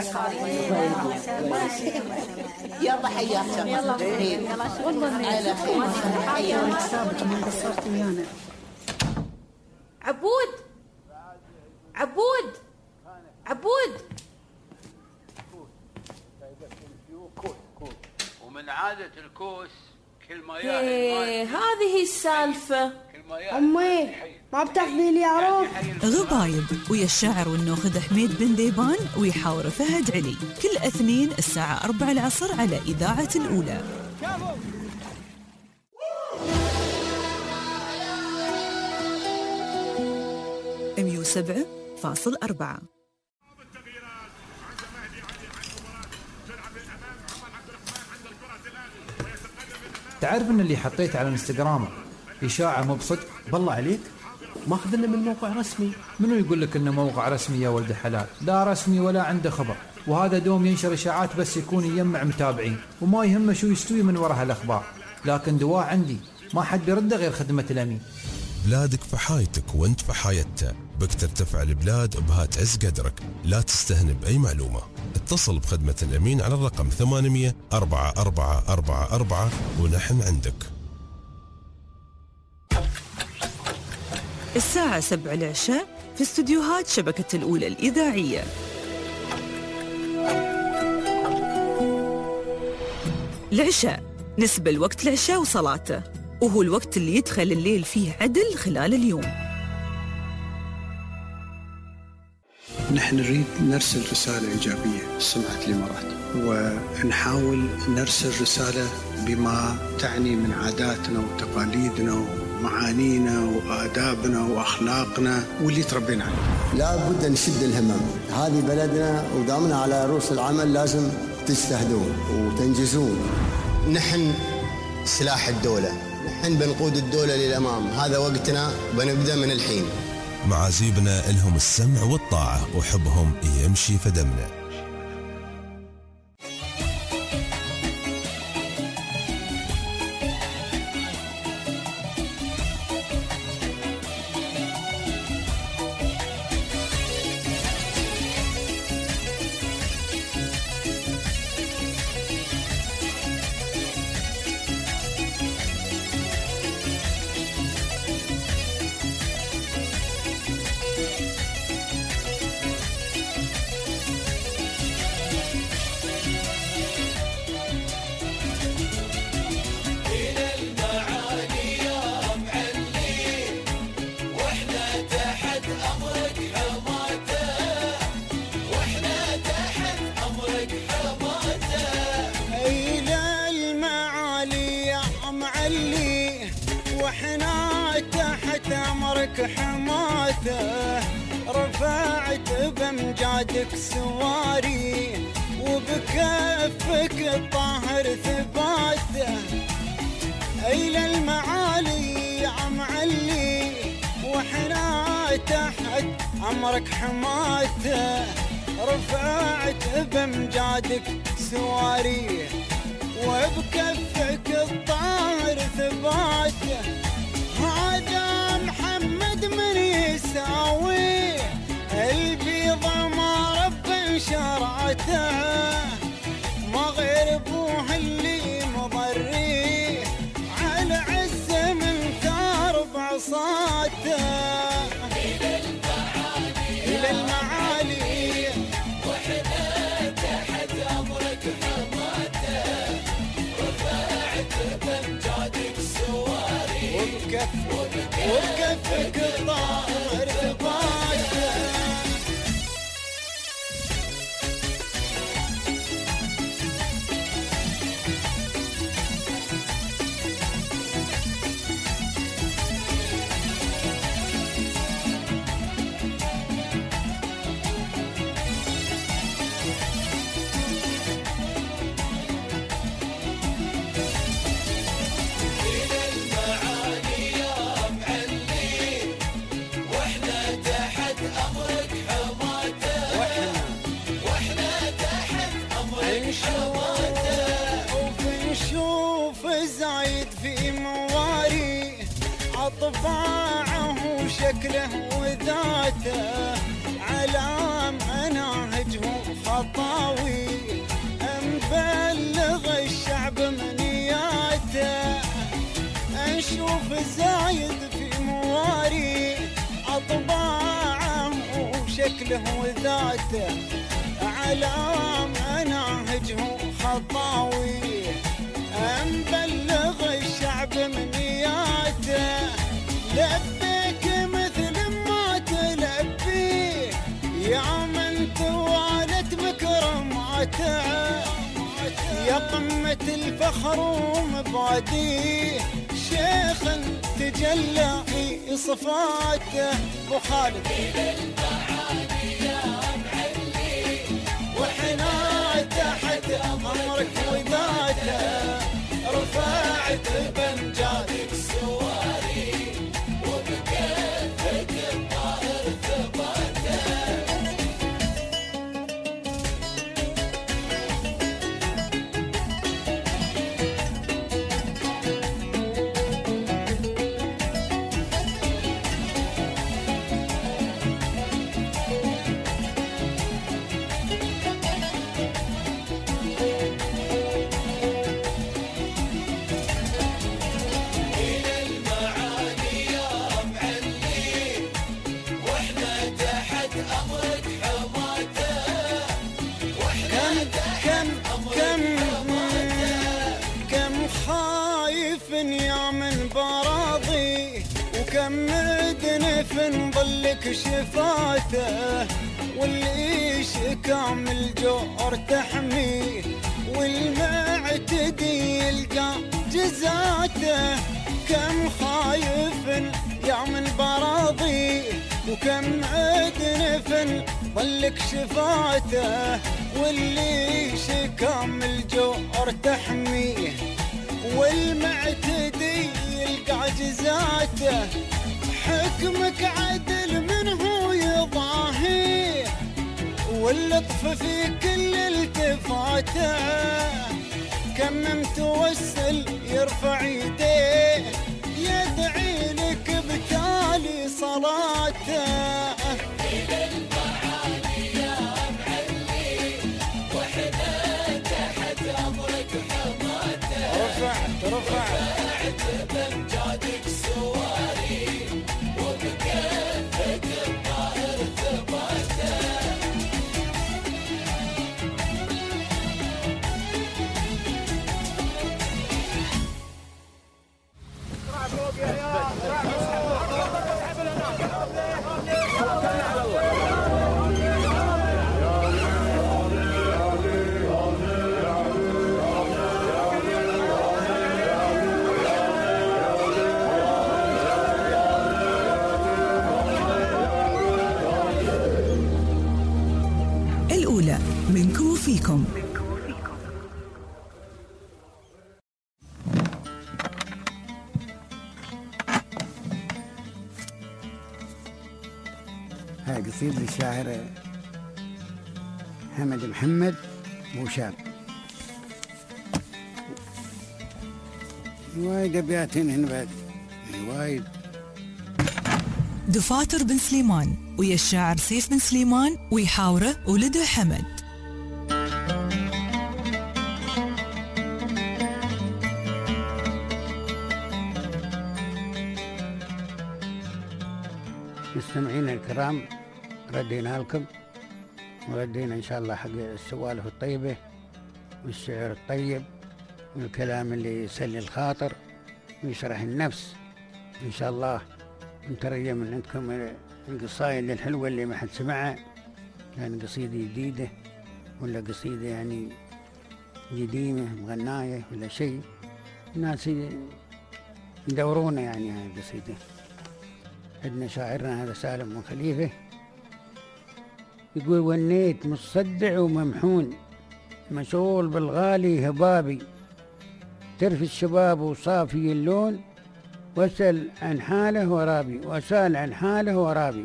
يلا حياك يلا والله على خير. حياك سابق ما قصرت ويانا. عبود عبود عبود ومن عادة الكوس كل ما ياهل هذه هي السالفة. أمي ما بتاخذي لي عروض. غبايب ويا الشاعر والنوخذ حميد بن ديبان ويحاور فهد علي كل اثنين الساعة أربعة العصر على إذاعة الأولى. مية وسبعة فاصل أربعة. تعرف ان اللي حطيت على الانستغرام اشاعه مو بصدق؟ بالله عليك ماخذنا من موقع رسمي. منو يقول لك انه موقع رسمي يا ولد الحلال؟ لا رسمي ولا عنده خبر، وهذا دوم ينشر اشاعات بس يكون يجمع متابعين وما يهمه شو يستوي من وراها الاخبار. لكن دواء عندي ما حد بيرده غير خدمه الامين. بلادك في حايتك وانت في حايتها، بك ترتفع البلاد بها تعز قدرك. لا تستهن بأي معلومة، اتصل بخدمة الأمين على الرقم ثمانمية أربعة أربعة أربعة أربعة ونحن عندك. الساعة سبعة العشاء في استديوهات شبكة الأولى الإذاعية. العشاء نسبة لوقت العشاء وصلاته، وهو الوقت اللي يدخل الليل فيه عدل خلال اليوم. نحن نريد نرسل رسالة إيجابية سمعة الإمارات، ونحاول نرسل رسالة بما تعني من عاداتنا وتقاليدنا ومعانينا وآدابنا وأخلاقنا واللي تربينا عليه. لا بد نشد الهمم، هذه بلدنا ودامنا على رؤوس العمل لازم تجتهدون وتنجزون. نحن سلاح الدولة، نحن بنقود الدولة للأمام، هذا وقتنا بنبدأ من الحين. معازيبنا لهم السمع والطاعة وحبهم يمشي في دمنا. حماته رفعت بمجادك سواري وبكفك الطاهر ثباته. إلى المعالي عم علي واحنا تحت أمرك حماته رفعت بمجادك سواري وبكفك الطاهر ثباته. هذا محمد من يساوي البيضة ما رب شرعته ما غير ابوه اللي مضريه على عز من ثار بعصاته الى المعالي الى المعالي واحنا تحت امرك حماته رفعت بامجادك سواري وبكف وبكفك الطائر ثباته. طباعه وشكله وذاته علام مناهجه خطاوي مبلغ الشعب منياته نشوف زايد في مواري أطباعه وشكله وذاته علام مناهجه خطاوي مبلغ الشعب منياته لبيك مثل ما تلبيه يا من توالت مكرماته يا قمة الفخر ومباديه شيخ تجلى في صفاته ابو خالد الى المعالي يا معلي وحنا تحت امرك وذاته رفعت بامجادك سواري وبكفك الطائر ثباته. كم مدنف ظلك شفاته واللي شكام الجور تحميه والمعتدي يلقى جزاته كم خايف يا من براضي وكم مدنف ظلك شفاته واللي شكام الجور تحميه والمعتدي يلقى جزاته حكمك عدل منه يضاهيه واللطف في كل التفاته كم متوسل يرفع يديه يدعي لك بتالي صلاته إلى المعالي يا معلي وحنا تحت أمرك حماته رفعت رفعت بامجادك سواري وبكفك الطائر ثباته. الأولى منكم وفيكم. هاي قصيدة للشاعر حمد محمد بوشاب. وايد أبيات هنا بعد وايد. دفاتر بن سليمان ويا الشاعر سيف بن سليمان ويحاوره ولده حمد. مستمعين الكرام، ردينا لكم وردينا إن شاء الله حق السوالف الطيبة والشعر الطيب والكلام اللي يسلي الخاطر ويشرح النفس إن شاء الله. نترجم من عندكم القصايد الحلوة اللي ما حد سمعها، يعني قصيدة جديدة ولا قصيدة يعني قديمة مغناية ولا شيء، الناس يدورونا يعني هاي القصيدة. عندنا شاعرنا هذا سالم بن خليفة يقول: ونيت مصدع وممحون مشغول بالغالي هبابي، ترف الشباب وصافي اللون، واسأل عن حاله ورابي، واسأل عن حاله ورابي.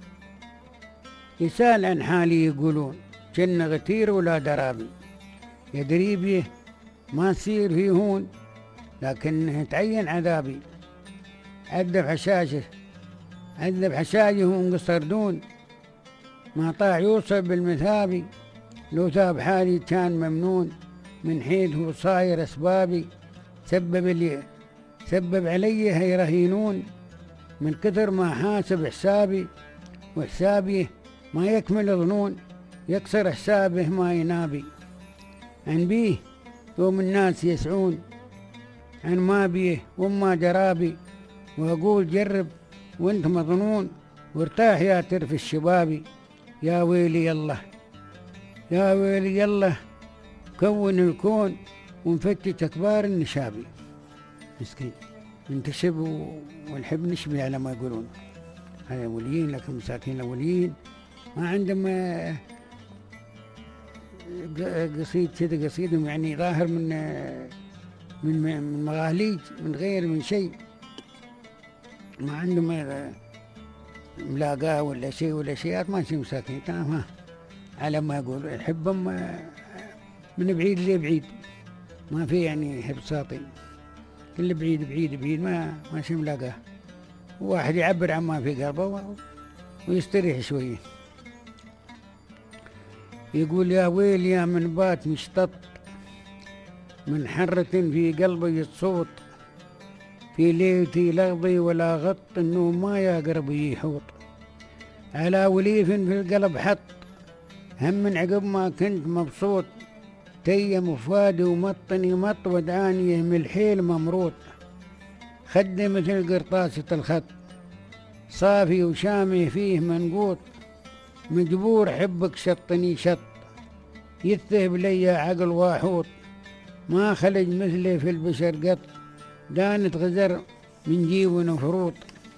يسأل عن حالي يقولون جن غتير ولا درابي، يدري بيه ما تصير فيه هون لكنه تعين عذابي. عذب حشاشه عذب حشاجه وانقصر دون، ما طاع يوصل بالمثابي، لو ثاب حالي كان ممنون، من حيث هو صاير أسبابي. سبب اللي سبب علي هيرهينون، من كثر ما حاسب حسابي، وحسابي ما يكمل ظنون، يكسر حسابه ما ينابي. عن بيه يوم الناس يسعون، عن ما بيه وما جرابي، وأقول جرب وانت مظنون، وارتاح يا ترف الشبابي. يا ويلي يلا يا ويلي يلا كون الكون ونفتت أكبار النشابي. مسكين ننتشب ونحب نشبه على ما يقولون هاي وليين، لكن مساكين الأوليين ما عندهم قصيد كذا قصيدهم يعني ظاهر من من من مغاليج، من غير من شيء، ما عندهم ملاقاه ولا شيء ولا شيئات، ما شيء مساكين تمام على ما يقول. يحبهم من بعيد لبعيد، ما في يعني يحب ساطين، كل بعيد بعيد بعيد ما ما شيء ملاقاه. واحد يعبر عن ما في قلبه ويستريح شويه. يقول: يا ويل يا من بات مشتط، من حرة في قلبي الصوت، في ليلتي لغضي ولا غط، النوم ما يا قربي يحوط، على وليف في القلب حط، هم من عقب ما كنت مبسوط، تيم فؤادي ومطني مط، ودعاني من الحيل ممروط، خدي مثل قرطاسة الخط، صافي وشامي فيه منقوط، مجبور حبك شطني شط، يذهب لي عقل واحوط، ما خلج مثلي في البشر قط، دانت غزر من جيب ونفروط،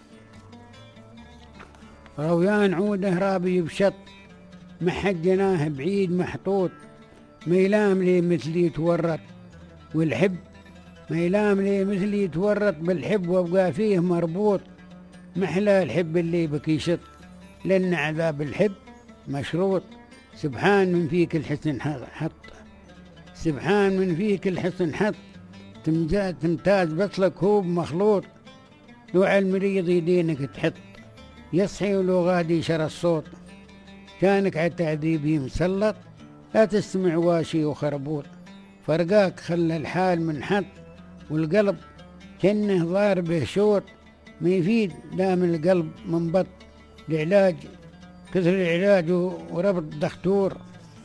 رويان عوده رابي بشط، محد جناه بعيد محطوط، ميلام لي مثلي تورط، والحب ميلام لي مثلي تورط بالحب، وابقى فيه مربوط، محلى الحب اللي بك يشط، لأن عذاب الحب مشروط. سبحان من فيك الحسن حط، سبحان من فيك الحسن حط، تمتاز بصلك هوب مخلوط، لو على المريض يدينك تحط، يصحي ولو غادي شر الصوت، كانك على تعذيبي مسلط، لا تستمع واشي وخربوط، فرقاك خلى الحال من حط، والقلب كنه ضار به شوط، ما يفيد دام القلب منبط، العلاج كثر العلاج وربط دكتور،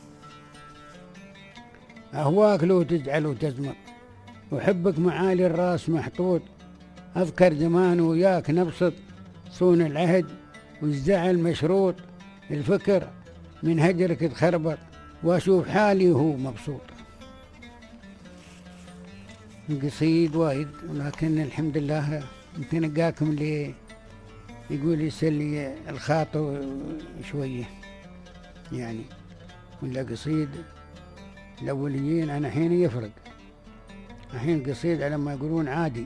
أهواك لو تزعل وتزمط، وحبك معالي الراس محطوط، أذكر زمان وياك نبسط، صون العهد والزعل مشروط، الفكر من هجرك تخربط، وأشوف حالي وهو مبسوط. قصيد وايد، ولكن الحمد لله يمكن ألقاكم اللي يقول يسلي الخاطر شوية يعني، ولا قصيد الأوليين أنا حين يفرق، الحين قصيد على ما يقولون عادي،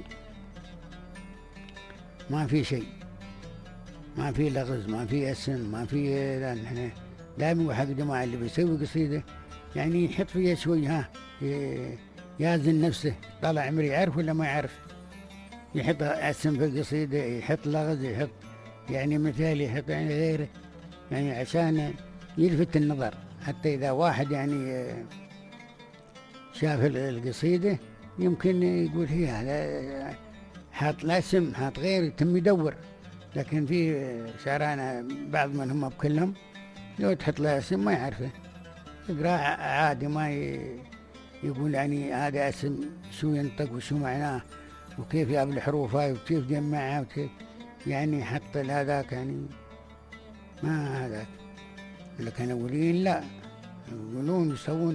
ما في شيء، ما في لغز، ما في اسم، ما في، احنا دائما حق جماعة اللي بيسوي قصيدة يعني يحط فيها شوي، ها يازن نفسه، طالع عمري يعرف ولا ما يعرف، يحط اسم في القصيدة، يحط لغز، يحط يعني مثال، يحط يعني غيره، يعني عشان يلفت النظر، حتى إذا واحد يعني شاف القصيدة يمكن يقول هي هذا حاط لا اسم، حاط غير، يتم يدور لكن في شعرانا بعض منهم بكلهم لو تحط له اسم ما يعرفه، يقرأ عادي ما يقول يعني هذا اسم شو ينطق وشو معناه وكيف ياب الحروف هاي وكيف جمعها وكيف يعني حط هذاك يعني ما هذاك. لكن الأولين لا يقولون يسوون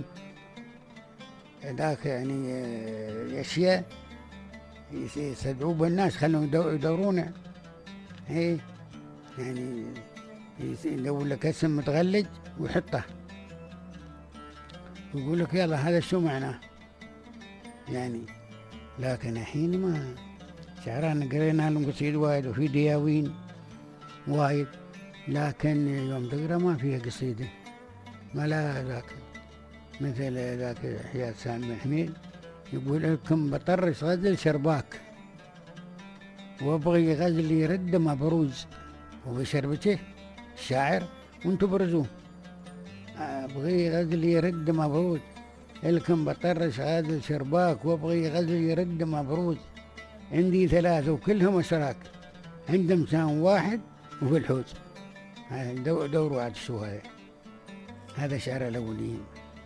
ذاك يعني أشياء يصدعوا بالناس خلهم يدورونه. هي يعني يدور لك اسم متغلج ويحطه ويقول لك يلا هذا شو معناه يعني. لكن الحين ما شعرانا قرينا لهم قصيد وايد وفي دياوين وايد، لكن يوم تقرا ما فيها قصيدة ما لا ذاك مثل ذاك حياة سامي بن حميد يقول لكم بطرش غزل شرباك وابغي غزل يرد مبروز وبشربته الشاعر وانتم برزوه. ابغي غزل يرد مبروز لكم بطرش غزل شرباك وابغي غزل يرد مبروز. عندي ثلاثة وكلهم اشراك عندهم سام واحد وفي الحوز. دوروا عاد شو هذا. هذا شعر الأولين.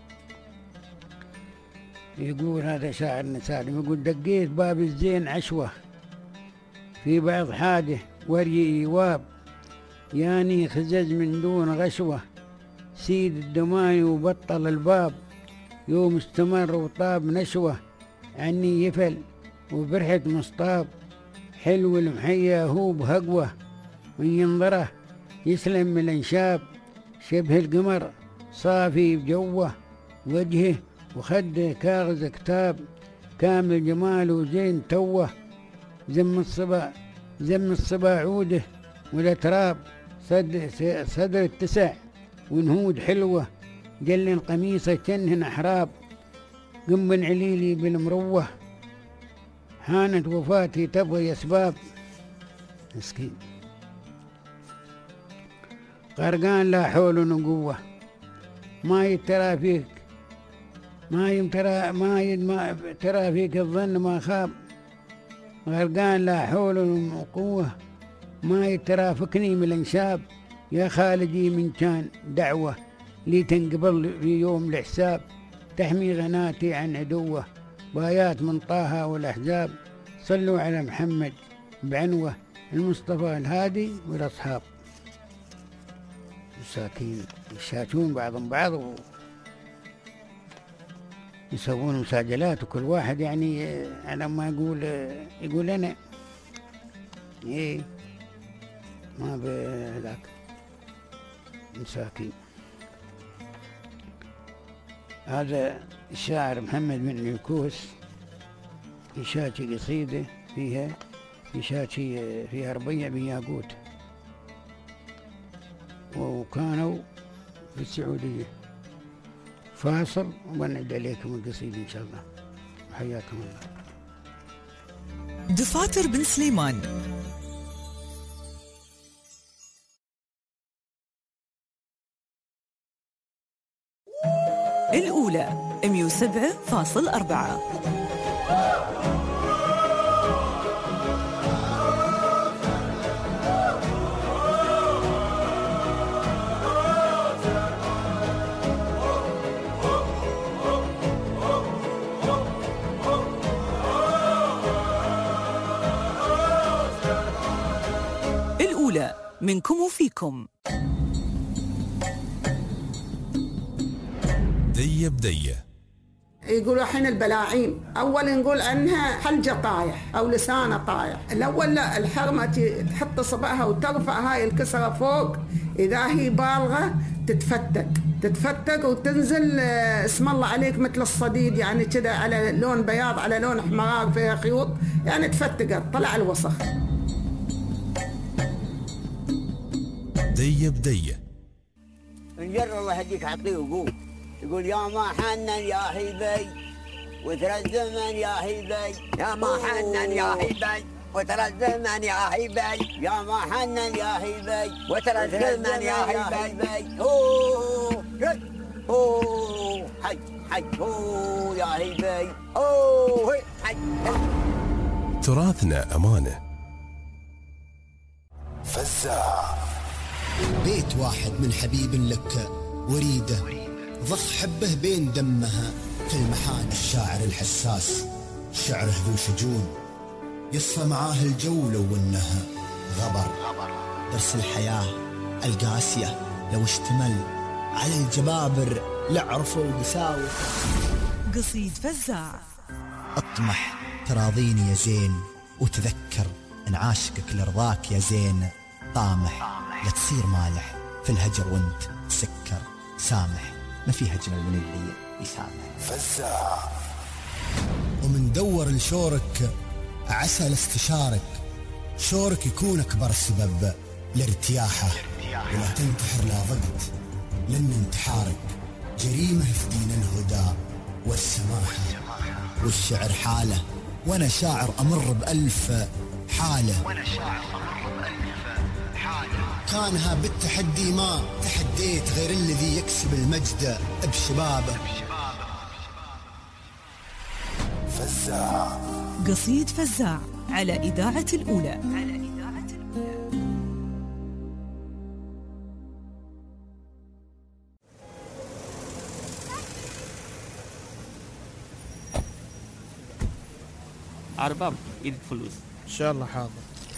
يقول هذا شاعر نسالم يقول دقيت باب الزين عشوة في بعض حاده وري إيواب ياني خزز من دون غشوة سيد الدماي وبطل الباب يوم استمر وطاب نشوة عني يفل وبرحة مصطاب حلو المحيا هو بهقوة من ينظره يسلم من الانشاب شبه القمر صافي بجوه وجهه وخده كاغز كتاب كامل جماله وزين توه زم الصبا زم الصبا عوده والاتراب صدر, صدر اتسع ونهود حلوه جلن قميصه كنهن احراب قم عليلي بالمروه هانت وفاتي تبغي اسباب مسكين غرقان لا حول وقوه ما يترى فيك ما يمترى ما يد ما ترى فيك الظن ما خاب غرقان لا حول وقوه ما يترافقني من الانشاب يا خالدي من كان دعوه لي تنقبل في يوم الحساب تحمي غناتي عن عدوه بايات من طه والاحزاب صلوا على محمد بعنوه المصطفى الهادي والاصحاب. مساكين يشاتون بعضهم بعض يسوون مساجلات وكل واحد يعني على ما يقول يقول أنا إيه ما بذاك مساكين. هذا الشاعر محمد بن يكوس يشاتي قصيدة فيها يشاتي فيها ربيع بن ياقوت وكانوا في السعودية. فاصل وبنعد عليكم القصيدة إن شاء الله. حياكم الله. دفاتر بن سليمان. الأولى مئة وسبعة فاصلة أربعة. الأولى منكم وفيكم. دية بدية. يقولوا الحين البلاعيم أول نقول عنها حلجة طايح أو لسانة طايح. الأول لا الحرمة تحط صبعها وترفع هاي الكسرة فوق إذا هي بالغة تتفتك تتفتك وتنزل اسم الله عليك مثل الصديد يعني كذا على لون بياض على لون احمرار فيها خيوط يعني تفتقت طلع الوسخ. دية بدية. نجر الله يهديك عطيه وقوم يقول يا ما حنن يا هيبي وترى الزمن يا هيبي يا ما حنن يا هيبي وترى الزمن يا هيبي يا ما حنن يا هيبي وترى الزمن يا هيبي اوه اوه حج حج اوه يا هيبي اوه حج. تراثنا أمانة. بنت واحد من حبيب لك وريده، ضخ حبه بين دمها في المحان. الشاعر الحساس شعره ذو شجون، يصفى معاه الجو لو انها غبر. درس الحياة القاسية لو اشتمل على الجبابر لعرفوا القساوة. قصيد فزاع. اطمح تراضيني يا زين، وتذكر ان عاشقك لرضاك يا زين. طامح لا تصير مالح في الهجر وانت سكر. سامح ما فيها اجمل من اللي يسامح. فزاع. ومن دور لشورك عسى لاستشارك، شورك يكون اكبر سبب لارتياحه. ولا تنتحر لا ضغط لان انتحارك جريمه في دين الهدى والسماحه. والشعر حاله وانا شاعر امر بألف حاله. وانا شاعر امر بألف حاله. كانها بالتحدي ما تحديت غير الذي يكسب المجد بشبابه. فزاع. قصيد فزاع على إذاعة الأولى. أرباب إيدك فلوس. إن شاء الله حاضر.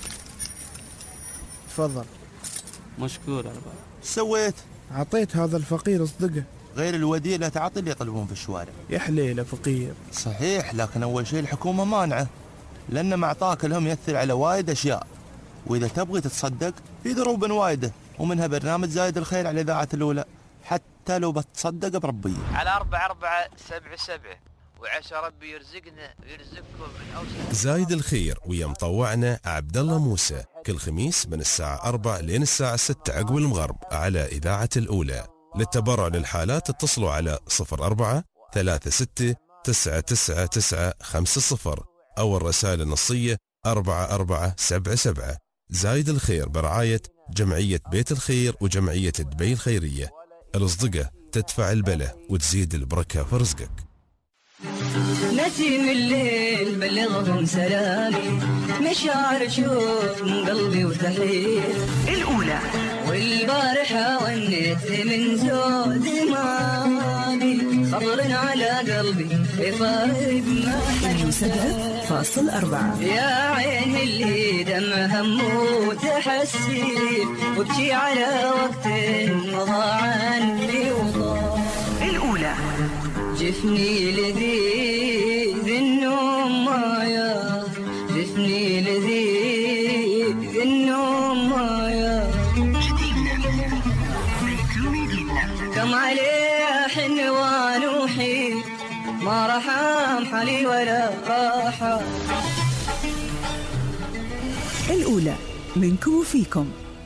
تفضل. مشكور أرباب. سويت؟ عطيت هذا الفقير اصدقه. غير الوديع لا تعطي اللي يطلبون في الشوارع. يا حليله فقير. صحيح، لكن أول شيء الحكومة مانعة، لأن معطاك لهم يأثر على وايد أشياء، وإذا تبغي تتصدق في ضروب وايدة، ومنها برنامج زايد الخير على إذاعة الأولى، حتى لو بتصدق بربية. على أربعة أربعة سبعة سبعة، وعسى ربي يرزقنا ويرزقكم من أوسع. زايد الخير ويا مطوعنا عبد الله موسى كل خميس من الساعة أربعة لين الساعة ستة عقب المغرب على إذاعة الأولى. للتبرع للحالات اتصلوا على صفر أربعة ثلاثة ستة تسعة تسعة تسعة خمسة صفر أو الرسائل النصية أربعة أربعة سبعة سبعة. زايد الخير برعاية جمعية بيت الخير وجمعية دبي الخيرية. الأصدقة تدفع البله وتزيد البركة في رزقك. نسيم الليل بلغهم سلامي، مشاعر شوق من قلبي وتحية الأولى. والبارحة ونيت من زود ماضي، خطر على قلبي يفارق ما المسدد فاصل أربعة. يا عين اللي دم هم وتحسي، وابكي على وقت مضى عني وضاع الأولى. جفني لذيذ النوم مايا، جفني لذيذ النوم مايا. كم عليه حنوان وحيد، ما راح امحلي ولا راحة. الأولى منكم وفيكم.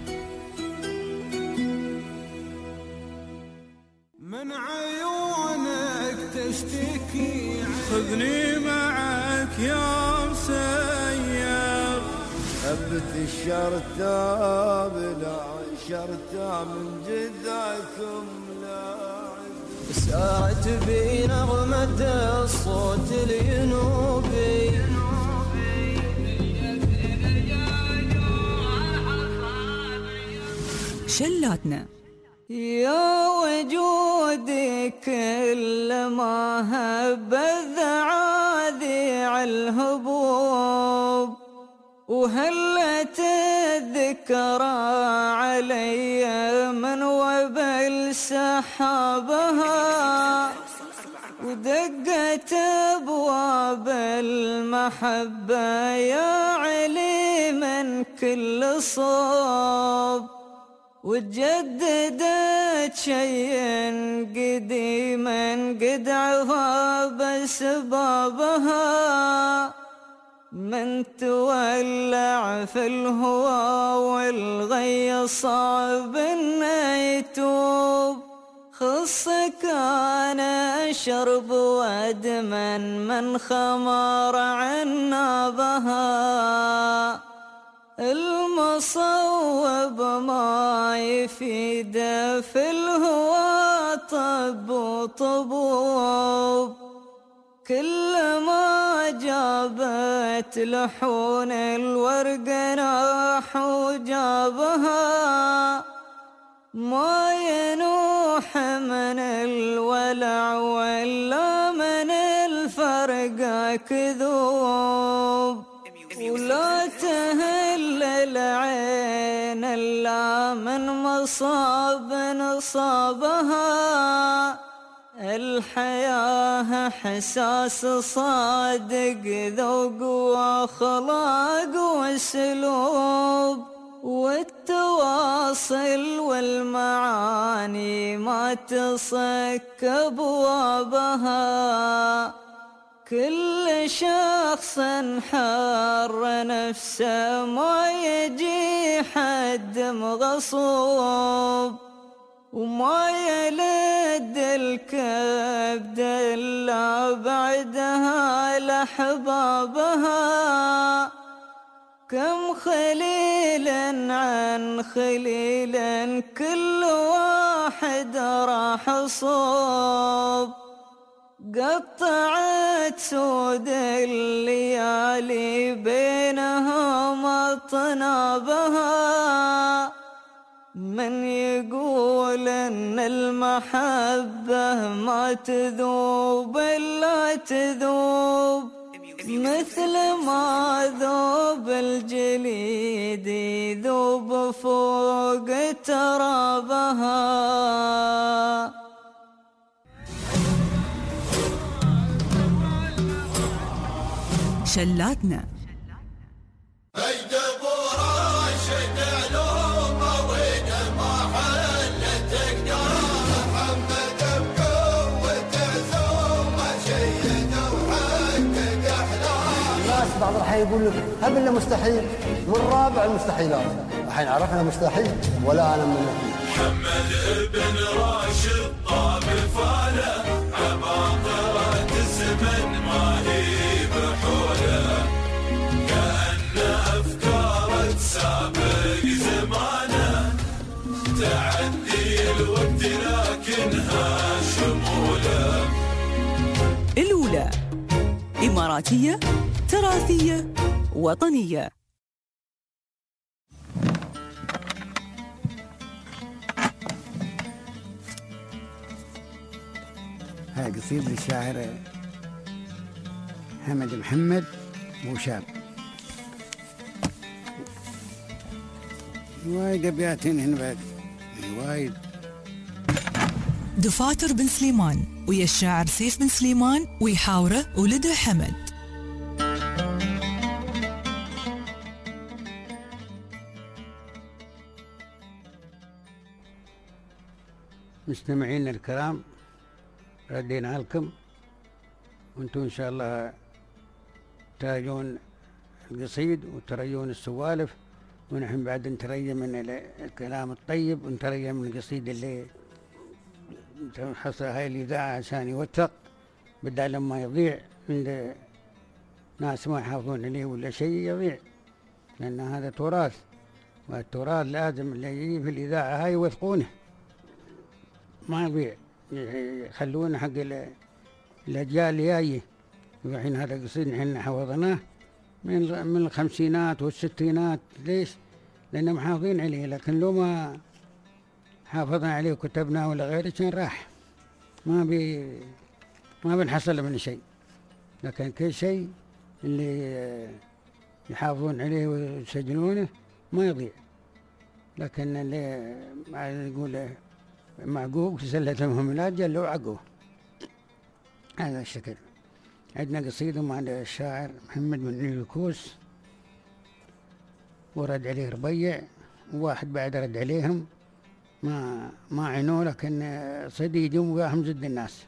من عيونك تشتكي، خذني معك يا مسير. هبت الشرطة بلا شرطة من جدعكم لاعب. سارت بي نغمة الصوت الينوبي. شلاتنا. يا وجودي كل ما هب الذعاذع الهبوب، وهلت الذكرى علي من وبل سحابها، ودقت ابواب المحبة يا علي من كل صوب، وتجددت شيء قديما قد عفا بسبابها، من تولع في الهوى والغي صعب انه يتوب، خصك انا اشرب وادمن من خمر عنابها، المصوب ما يفيد في الهوى طب وطبوب، كل ما جابت لحون الورق راح وجابها، ما ينوح من الولع ولا من الفرق كذوب، ولا تهل العين إلا من مصاب نصابها. الحياة حساس صادق، ذوق وأخلاق وسلوب، والتواصل والمعاني ما تصك أبوابها. كل شخص حر نفسه ما يجي حد مغصوب، وما يلد الكبد إلا بعدها لأحبابها. كم خليل عن خليل كل واحد راح صوب، قطعت سود الليالي بينهم أطنابها. من يقول ان المحبة ما تذوب إلا تذوب، مثل ما ذوب الجليد يذوب فوق ترابها. شلاتنا بعض الأحيان يقول لك هب إلا مستحيل، والرابع المستحيلات. الحين عرفنا مستحيل ولا أنا من النفيل. محمد ابن راشد طاب فاله، عباقرة الزمن ما هي بحوله، كأن أفكاره تسابق زمانه، تعدي الوقت لكنها شموله. الأولى إماراتية تراثية وطنية. هاي قصيدة للشاعر حمد محمد وشاب. وايد أبيات هنا بعد وايد. دفاتر بن سليمان ويا الشاعر سيف بن سليمان ويحاوره ولده حمد. مستمعين الكرام، ردينا لكم وانتم ان شاء الله تراجعون القصيد وتريون السوالف، ونحن بعد نتريى من الكلام الطيب ونتريى من القصيد اللي حصل هاي الإذاعة عشان يوثق بدل لما يضيع عند ناس ما يحافظون عليه ولا شيء يضيع، لأن هذا تراث، والتراث لازم اللي يجي في الإذاعة هاي يوثقونه ما يضيع، يخلونه حق الأجيال اللي جاية. الحين هذا قصيد نحن حفظناه من من الخمسينات والستينات. ليش؟ لأن محافظين عليه، لكن لو ما حافظنا عليه وكتبناه ولا غيره كان راح، ما بي ما بنحصل من شيء. لكن كل شيء اللي يحافظون عليه ويسجلونه ما يضيع. لكن اللي يقول معقوق سلة المهملات جلوا عقوه، هذا الشكل. عندنا قصيدة مع الشاعر محمد بن علي الكوس، ورد عليه ربيع، وواحد بعد رد عليهم ما ما عينوه، لكن صدي يجون وياهم زد الناس.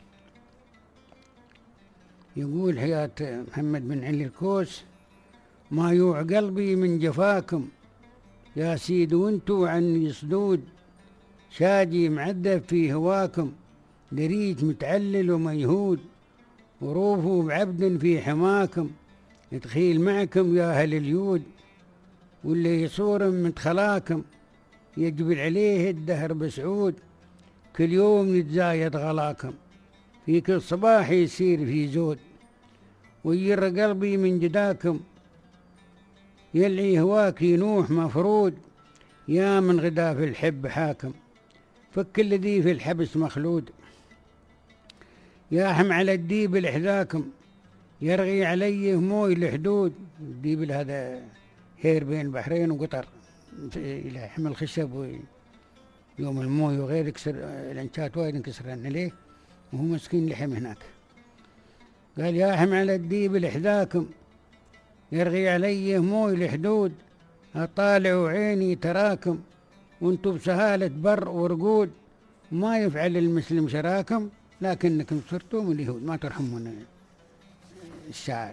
يقول حياة محمد بن علي الكوس: ما يوع قلبي من جفاكم يا سيد وانتو عني صدود، شاجي معذب في هواكم دريج متعلل وميهود، وروفه بعبد في حماكم يتخيل معكم يا أهل اليود، واللي يصور متخلاكم يجبل عليه الدهر بسعود، كل يوم يتزايد غلاكم في كل صباح يصير في زود، وير قلبي من جداكم يلعي هواك ينوح مفرود، يا من غدا في الحب حاكم فك الذي في الحبس مخلود. ياحم على الديب الإحذاكم يرغي عليه موي الحدود. الديب هذا هير بين البحرين وقطر إلى حمل خشب يوم الموي وغير يكسر الانشات وايد انكسرن عليه وهو مسكين لحم هناك. قال ياحم على الديب الإحذاكم يرغي عليه موي الحدود أطالع عيني تراكم وانتم بسهالة بر ورقود ما يفعل المسلم شراكم لكنكم صرتم اليهود ما ترحمون الشاعر.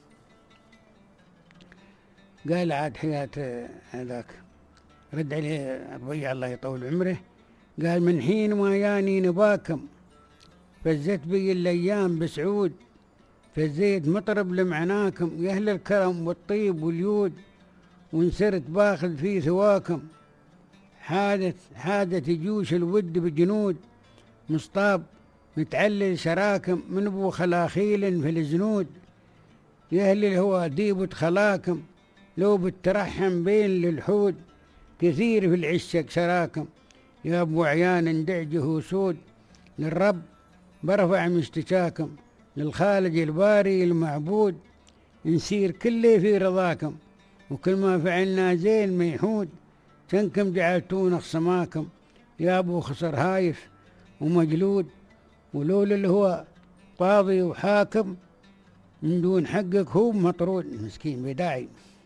قال عاد حياة هذاك رد عليه الربيع الله يطول عمره قال من حين ما ياني نباكم فزت بي الأيام بسعود فزيت مطرب لمعناكم يا أهل الكرم والطيب واليود وانسرت باخذ في ثواكم حادت حادت جيوش الود بجنود مصطاب متعلل شراكم من ابو خلاخيل في الجنود يا أهل الهوى ديبة خلاكم لو بترحم بين للحود كثير في العشق شراكم يا ابو عيان دعجه سود للرب برفع مشتكاكم للخالق الباري المعبود نسير كله في رضاكم وكل ما فعلنا زين ما يحود كنكم جعلتونا خصماكم يا ابو خسر هايف ومجلود ولولا اللي هو قاضي وحاكم من دون حقك هو مطرود مسكين بداعي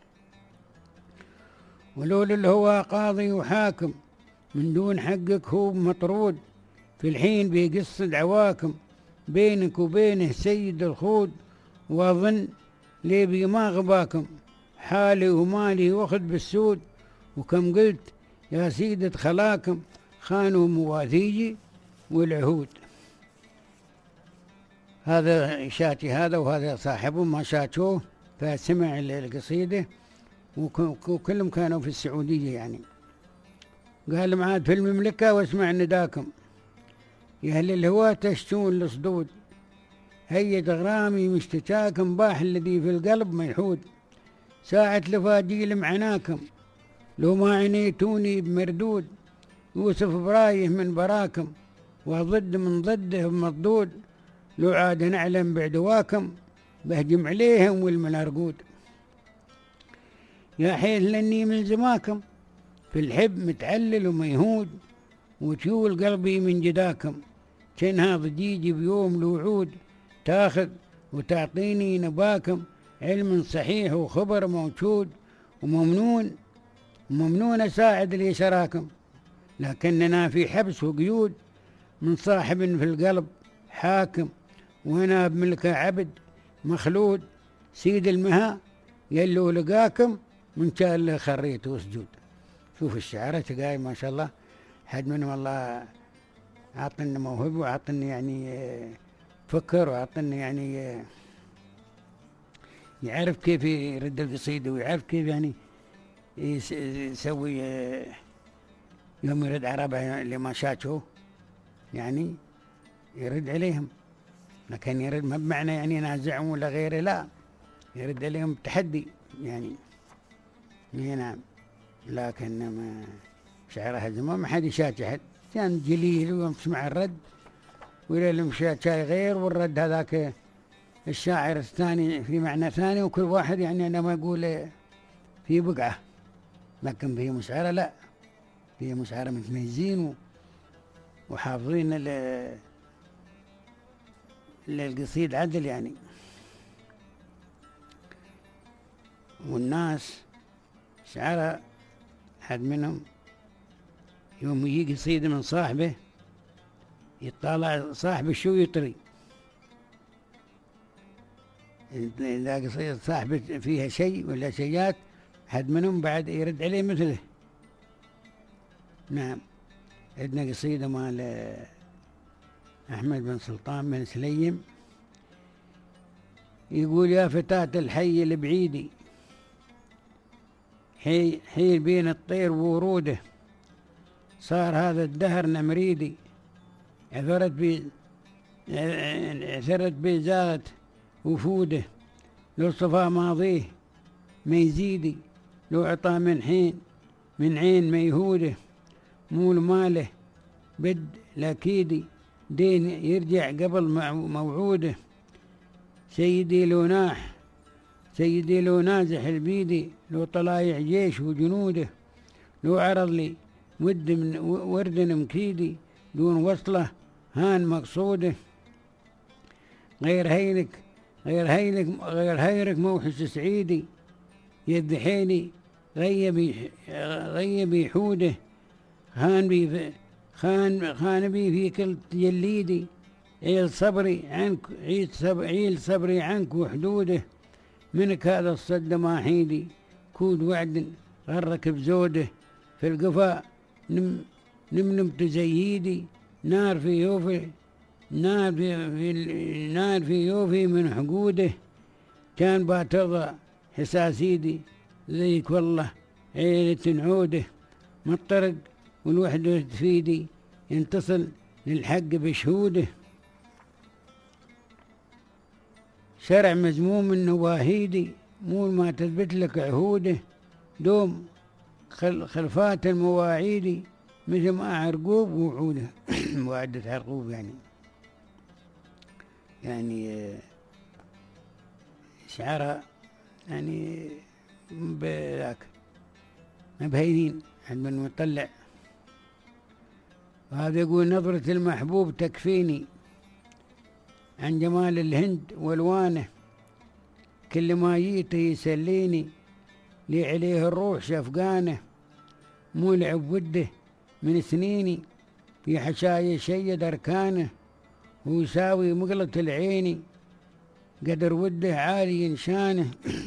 ولولا اللي هو قاضي وحاكم من دون حقك هو مطرود في الحين بيقص دعواكم بينك وبينه سيد الخود واظن ليبي ما غباكم حالي ومالي واخذ بالسود وكم قلت يا سيدة خلاكم خانوا مواثيجي والعهود. هذا شاتي هذا وهذا صاحبه ما شاتوه فسمع القصيدة وكلهم كانوا في السعودية يعني. قال معاد في المملكة واسمع نداكم يا أهل الهوى تشتون الصدود هيد غرامي مشتكاكم باح الذي في القلب ميحود ساعة لفاجيل معناكم لو ما عنيتوني بمردود يوسف برايه من براكم وضد من ضده مردود لو عاد نعلم بعدواكم بهجم عليهم والمنارقود يا حيل لاني من زماكم في الحب متعلل وميهود وتيول قلبي من جداكم كنها ضجيجي بيوم الوعود تاخذ وتعطيني نباكم علم صحيح وخبر موجود وممنون وممنون أساعد لي شراكم لكننا في حبس وقيود من صاحب في القلب حاكم وهنا بملكه عبد مخلود سيد المها يلو لقاكم من كان له خريت وسجود. شوف الشعر تقاي ما شاء الله حد منهم الله عطني موهبة وعطني يعني فكر وعطني يعني يعرف كيف يرد القصيدة ويعرف كيف يعني يسوي يوم يرد عربة اللي ما شاتوه يعني يرد عليهم لكن يرد ما بمعنى يعني ينازعهم ولا غيره لا يرد عليهم تحدي يعني نعم لكن ما شعرها زمان ما حد يشات حد كان جليل ويوم تسمع الرد وإلى المشات شاي غير والرد هذاك الشاعر الثاني في معنى ثاني وكل واحد يعني أنا ما أقول في بقعة لكن في مشعرة لا في مشعرة متميزين وحافظين للقصيد عدل يعني. والناس شعرها حد منهم يوم يجي قصيدة من صاحبه يطالع صاحبه شو يطري إذا قصيدة صاحبه فيها شيء ولا شيات حد منهم بعد يرد عليه مثله. نعم عندنا قصيدة مال أحمد بن سلطان بن سليم يقول يا فتاة الحي البعيدي حي حيل بين الطير ووروده صار هذا الدهر نمريدي عثرت بي عثرت بي زاغت وفوده لو صفى ماضيه ما يزيدي لو عطى من حين من عين ميهوده مول ماله بد الأكيدي دين يرجع قبل موعوده. سيدي لو ناح سيدي لو نازح البيدي، لو طلايع جيش وجنوده، لو عرض لي ود من ورد مكيدي، دون وصله هان مقصوده. غير هيلك غير هيلك غير هيرك موحش سعيدي، يد حيلي غيبي غيبي حوده. خان بي خان خان بي في كل جليدي، عيل صبري عنك عيل صبري عيل صبري عنك وحدوده. منك هذا الصد ما حيدي، كود وعد غرك بزوده. في القفا نم نم تزيدي، نار في يوفي نار في, في نار في يوفي من حقوده. كان باترضى حساسيدي، ذيك والله عيلة عوده. مطرق والوحدة تفيدي، ينتصل للحق بشهوده. شرع مزموم من نواهيدي، مو ما تثبت لك عهوده. دوم خل خلفات المواعيد، مثل ما عرقوب وعوده. وعدة عرقوب يعني يعني شعرها يعني بذاك مبهينين عند من مطلع. وهذا يقول نظرة المحبوب تكفيني عن جمال الهند والوانه. كل ما جيته يسليني، لي عليه الروح شفقانه. مولع بوده من سنيني، في حشايا شيد أركانه. هو يساوي مقلة العيني، قدر وده عالي شانه.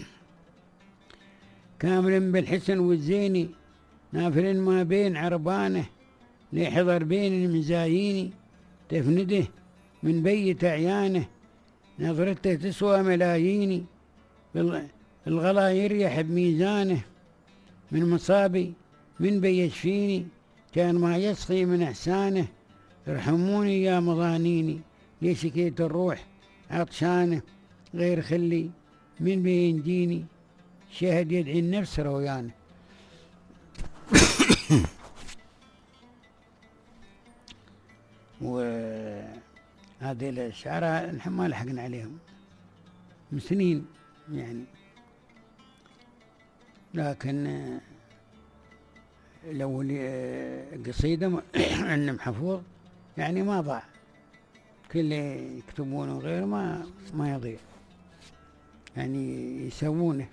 كامل بالحسن والزيني، نافل ما بين عربانه. ليحضر بين المزاييني، تفنده من بيت عيانه. نظرته تسوى ملاييني، الغلا يريح بميزانه. من مصابي من بيشفيني، كان ما يسقي من إحسانه. ارحموني يا مضانيني، لشكيت الروح عطشانه. غير خلي من بينجيني، شهد يدعي النفس رويانه. وهذه الأشعار نحن ما لحقنا عليهم من سنين يعني، لكن لو قصيدة عن محفوظ يعني ما ضاع. كل يكتبونه غير ما ما يضيع يعني، يسوونه.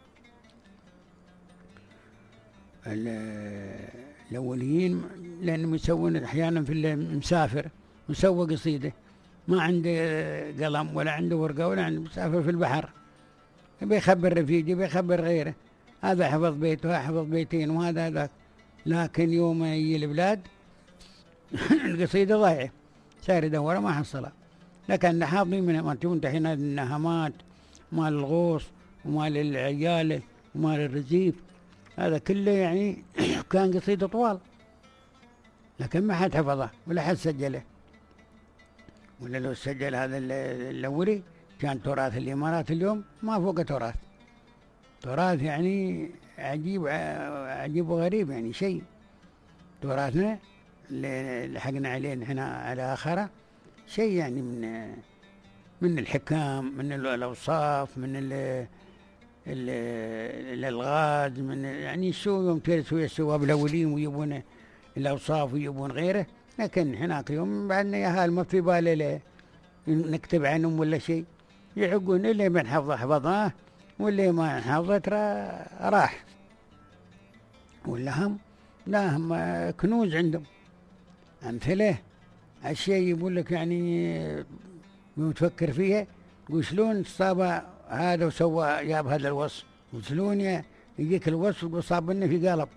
الأوليين لأنهم يسوون أحيانا في المسافر، مسوى قصيدة ما عنده قلم ولا عنده ورقة ولا عنده، مسافر في البحر بيخبر رفيقه بيخبر غيره، هذا حفظ بيته وهذا حفظ بيتين وهذا هذاك. لكن يوم يجي البلاد القصيدة ضايعة، سار يدورها ما حصلها. لكن حاضرين من ما تنتهي النهمات، مال الغوص ومال العيالة ومال الرزيف، هذا كله يعني كان قصيدة طوال، لكن ما حد حفظه ولا حد سجله. ولا لو سجل هذا الأولي كان تراث الإمارات اليوم ما فوق تراث. تراث يعني عجيب عجيب وغريب يعني، شيء تراثنا اللي لحقنا عليه نحن على آخره شيء يعني من من الحكام، من الأوصاف، من ال ال الألغاز، من يعني شو يوم ترسوا يسوا بالأولين ويبون الأوصاف ويبون غيره. لكن هناك يوم بعدنا يا هال ما في باله نكتب عنهم ولا شيء، يعقون اللي من حفظه حفظناه واللي ما حفظه ترى راح. ولا هم لا هم كنوز عندهم أمثلة أشياء يقول لك يعني تفكر فيها، وشلون صاب هذا وسوى جاب هذا الوصف، وشلون يجيك الوصف وصاب لنا في قالب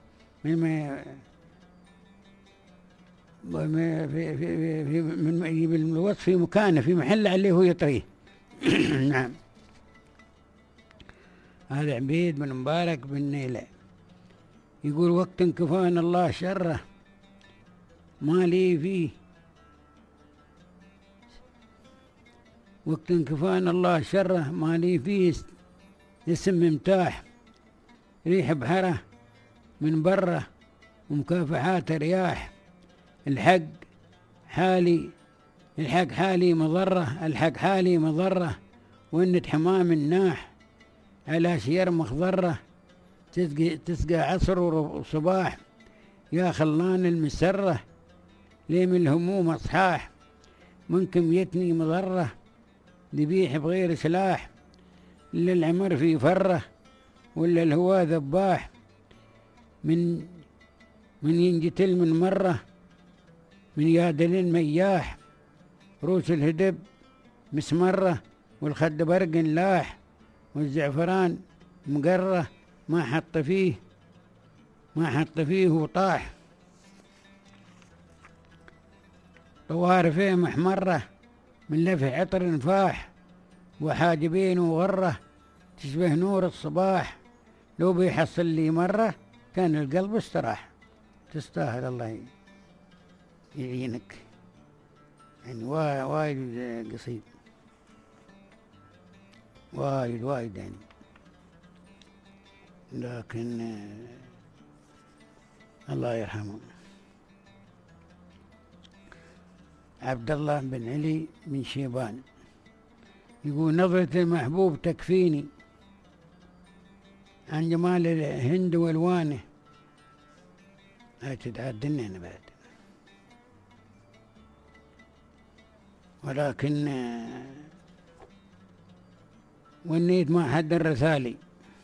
من في في في من يجيب الوصف في مكانه في محله اللي هو يطريه. نعم. هذا عبيد بن مبارك بن نيلة يقول وقت كفانا الله شره ما لي فيه، وقت كفانا الله شره ما لي فيه اسم ممتاح، ريح بحره من بره ومكافحات رياح. الحق حالي الحق حالي مضرة، الحق حالي مضرة، وإنت حمام الناح على شير مخضرة، تسقي, تسقى عصر وصباح، يا خلان المسرة ليه من الهموم أصحاح، منكم يتني مضرة ذبيح بغير سلاح، إلا العمر في فره ولا الهوى ذباح، من من ينجتل من مرة من يادل مياح، روس الهدب مسمرة والخد برق لاح، والزعفران مقرة ما حط فيه ما حط فيه وطاح، طوارفه محمرة من لفح عطر فاح، وحاجبين وغرة تشبه نور الصباح، لو بيحصل لي مرة كان القلب استراح. تستاهل الله يعينك، يعني وايد قصيد، وايد وايد يعني، لكن الله يرحمه. عبد الله بن علي من شيبان يقول نظرة المحبوب تكفيني عن جمال الهند والوانه. هاي تتعدلني أنا بعد، ولكن ونيت ما حد الرسالي،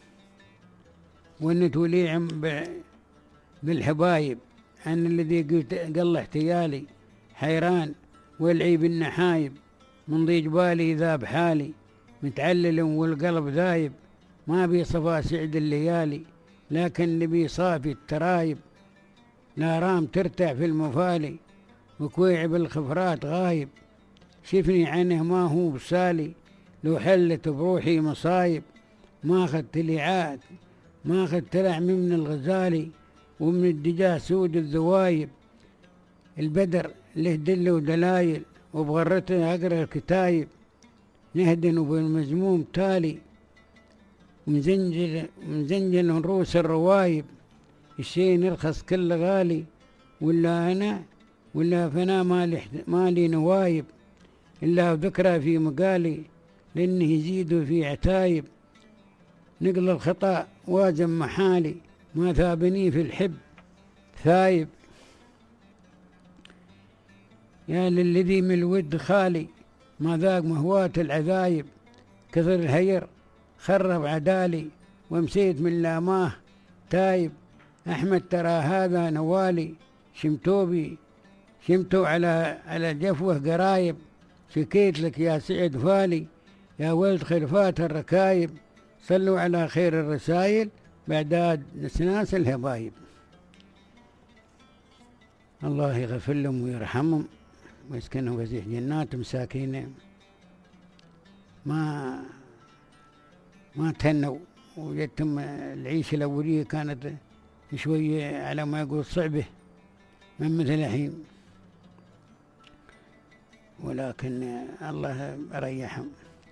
ونيت وليعم بالحبايب، عن الذي قل احتيالي حيران والعيب النحايب، من ضيج بالي ذاب حالي متعلل والقلب ذايب، ما بي صفا سعد الليالي لكن نبي صافي الترايب، لا رام ترتع في المفالي وكويع بالخفرات غايب، شفني عنه ما هو بسالي لو حلت بروحي مصايب، ما أخذت لعات ما أخذت لعم من الغزالي ومن الدجا سود الذوايب، البدر له دل ودلايل وبغرته أقرأ الكتايب، نهدن وبالمزموم تالي ومزنجل مزنجل رؤوس الروايب، الشيء نرخص كل غالي ولا أنا ولا فنا مالي مالي نوايب، إلا ذكرى في مقالي لأنه يزيد في عتايب، نقل الخطأ وازم محالي ما ثابني في الحب ثايب، يا للذي من الود خالي ما ذاق مهوات العذايب، كثر الهير خرب عدالي ومسيت من لاماه تايب، أحمد ترى هذا نوالي شمتوبي شمتو على على جفوه قرايب، شكيت لك يا سعد فالي يا ولد خلفات الركايب، صلوا على خير الرسايل بعداد نسناس الهبايب. الله يغفر لهم ويرحمهم ويسكنهم فسيح جنات، مساكين ما ما تهنوا، وجدتم العيشة الأولية كانت شوية على ما يقول صعبة من مثل الحين، ولكن الله ريحهم.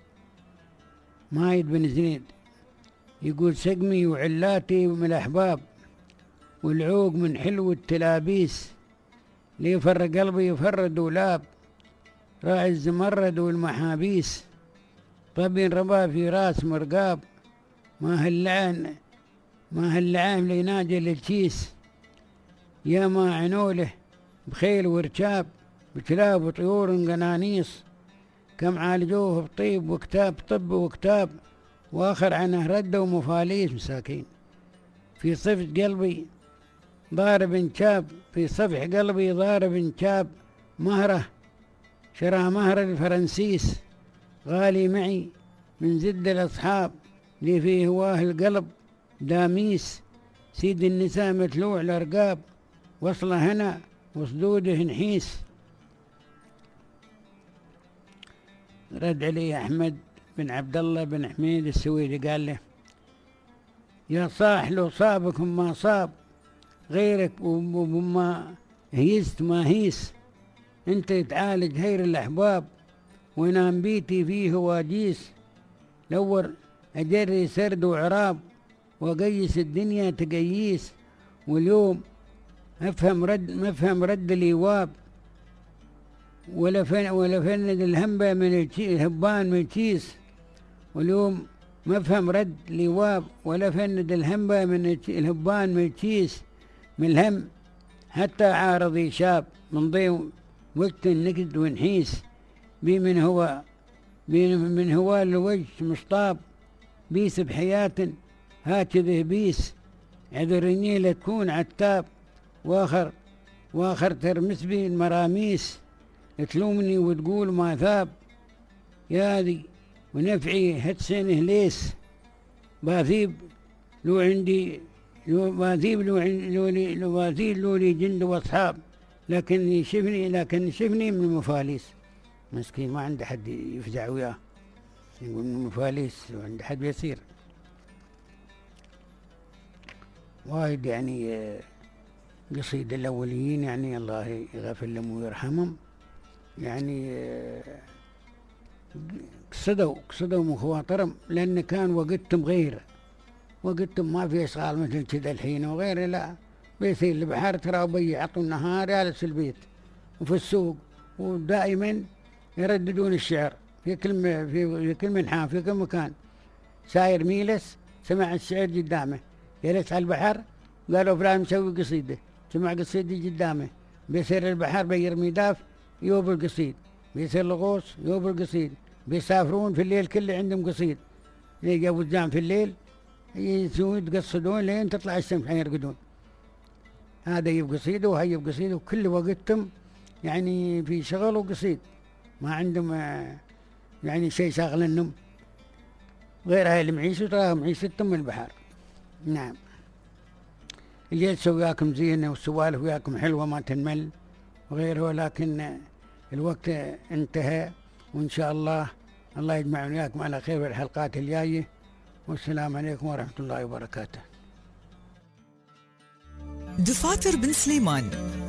مايد بن زنيد يقول سقمي وعلاتي من الأحباب، والعوق من حلو التلابيس، ليفر قلبي يفر دولاب، راعي الزمرد والمحابيس، طبي ربا في راس مرقاب، ما هاللعن ما هاللعام ليناجي للكيس، يا ما عنوله بخيل وركاب بكلاب وطيور قنانيس، كم عالجوه بطيب وكتاب طب وكتاب، واخر عنه رده ومفاليس مساكين، في صفح قلبي ضارب انشاب، في صفح قلبي ضارب انشاب، مهره شرى مهر الفرنسيس، غالي معي من زد الأصحاب، لي فيه هواه القلب داميس، سيد النساء متلوع الأرقاب، وصله هنا وصدوده نحيس. رد علي أحمد بن عبد الله بن حميد السويدي قال له يا صاح لو صابكم ما صاب غيرك وما هيست ما هيس، انت تعالج هير الأحباب ونام بيتي فيه واجيس، لور أجري سرد وعراب وقيس الدنيا تقييس، واليوم أفهم رد مفهم رد الإيواب، ولا فن ولا فند الهمبة من الهبان من كيس، واليوم ما فهم رد لواب ولا فند الهمبة من الهبان من كيس من الهم، حتى عارضي شاب من ضي وقت النكد ونحيس، بي من هو بي من هو الوجه مشطاب، بيس بحياة هكذا بيس، عذرني لتكون عتاب، واخر واخر ترمس بي المراميس، تلومني وتقول ما ثاب، يا ذي ونفعي هتسنه ليس، باثيب لو عندي لو باثيب لو لو لي لو باثيب لو لي جند واصحاب، لكن يشفني لكن يشفني من المفاليس، مسكين ما عنده حد يفزع وياه، يقول من المفاليس وعنده حد يسير. وايد يعني قصيد الأوليين يعني الله يغفر لهم ويرحمهم، يعني قصدوا قصدوا من خواطرهم، لأن كان وقتهم غير وقتهم ما في إشغال مثل كذا الحين وغيره، لا بيصير البحر ترى بيعطوا النهار جالس في البيت وفي السوق، ودائما يرددون الشعر في كل في كل منحى في كل مكان، ساير ميلس سمع الشعر قدامه، جلس على البحر قالوا فلان مسوي قصيده، سمع قصيدة قدامه، بيصير البحر بيرمي داف يوب القصيد، بيصير الغوص يوب القصيد، بيسافرون في الليل كله عندهم قصيد، يجوا الزام في الليل يسوون يتقصدون لين تطلع الشمس يرقدون، هذا يجيب قصيده وهي بقصيده، وكل وقتهم يعني في شغل وقصيد، ما عندهم يعني شيء شاغلنهم غير هاي المعيشة، تراها معيشتهم البحر. نعم، الجلسة وياكم زينة والسوالف وياكم حلوة ما تنمل وغيره، لكن الوقت انتهى، وإن شاء الله الله يجمعنا وياكم على خير في الحلقات الجاية، والسلام عليكم ورحمة الله وبركاته. دفاتر بن سليمان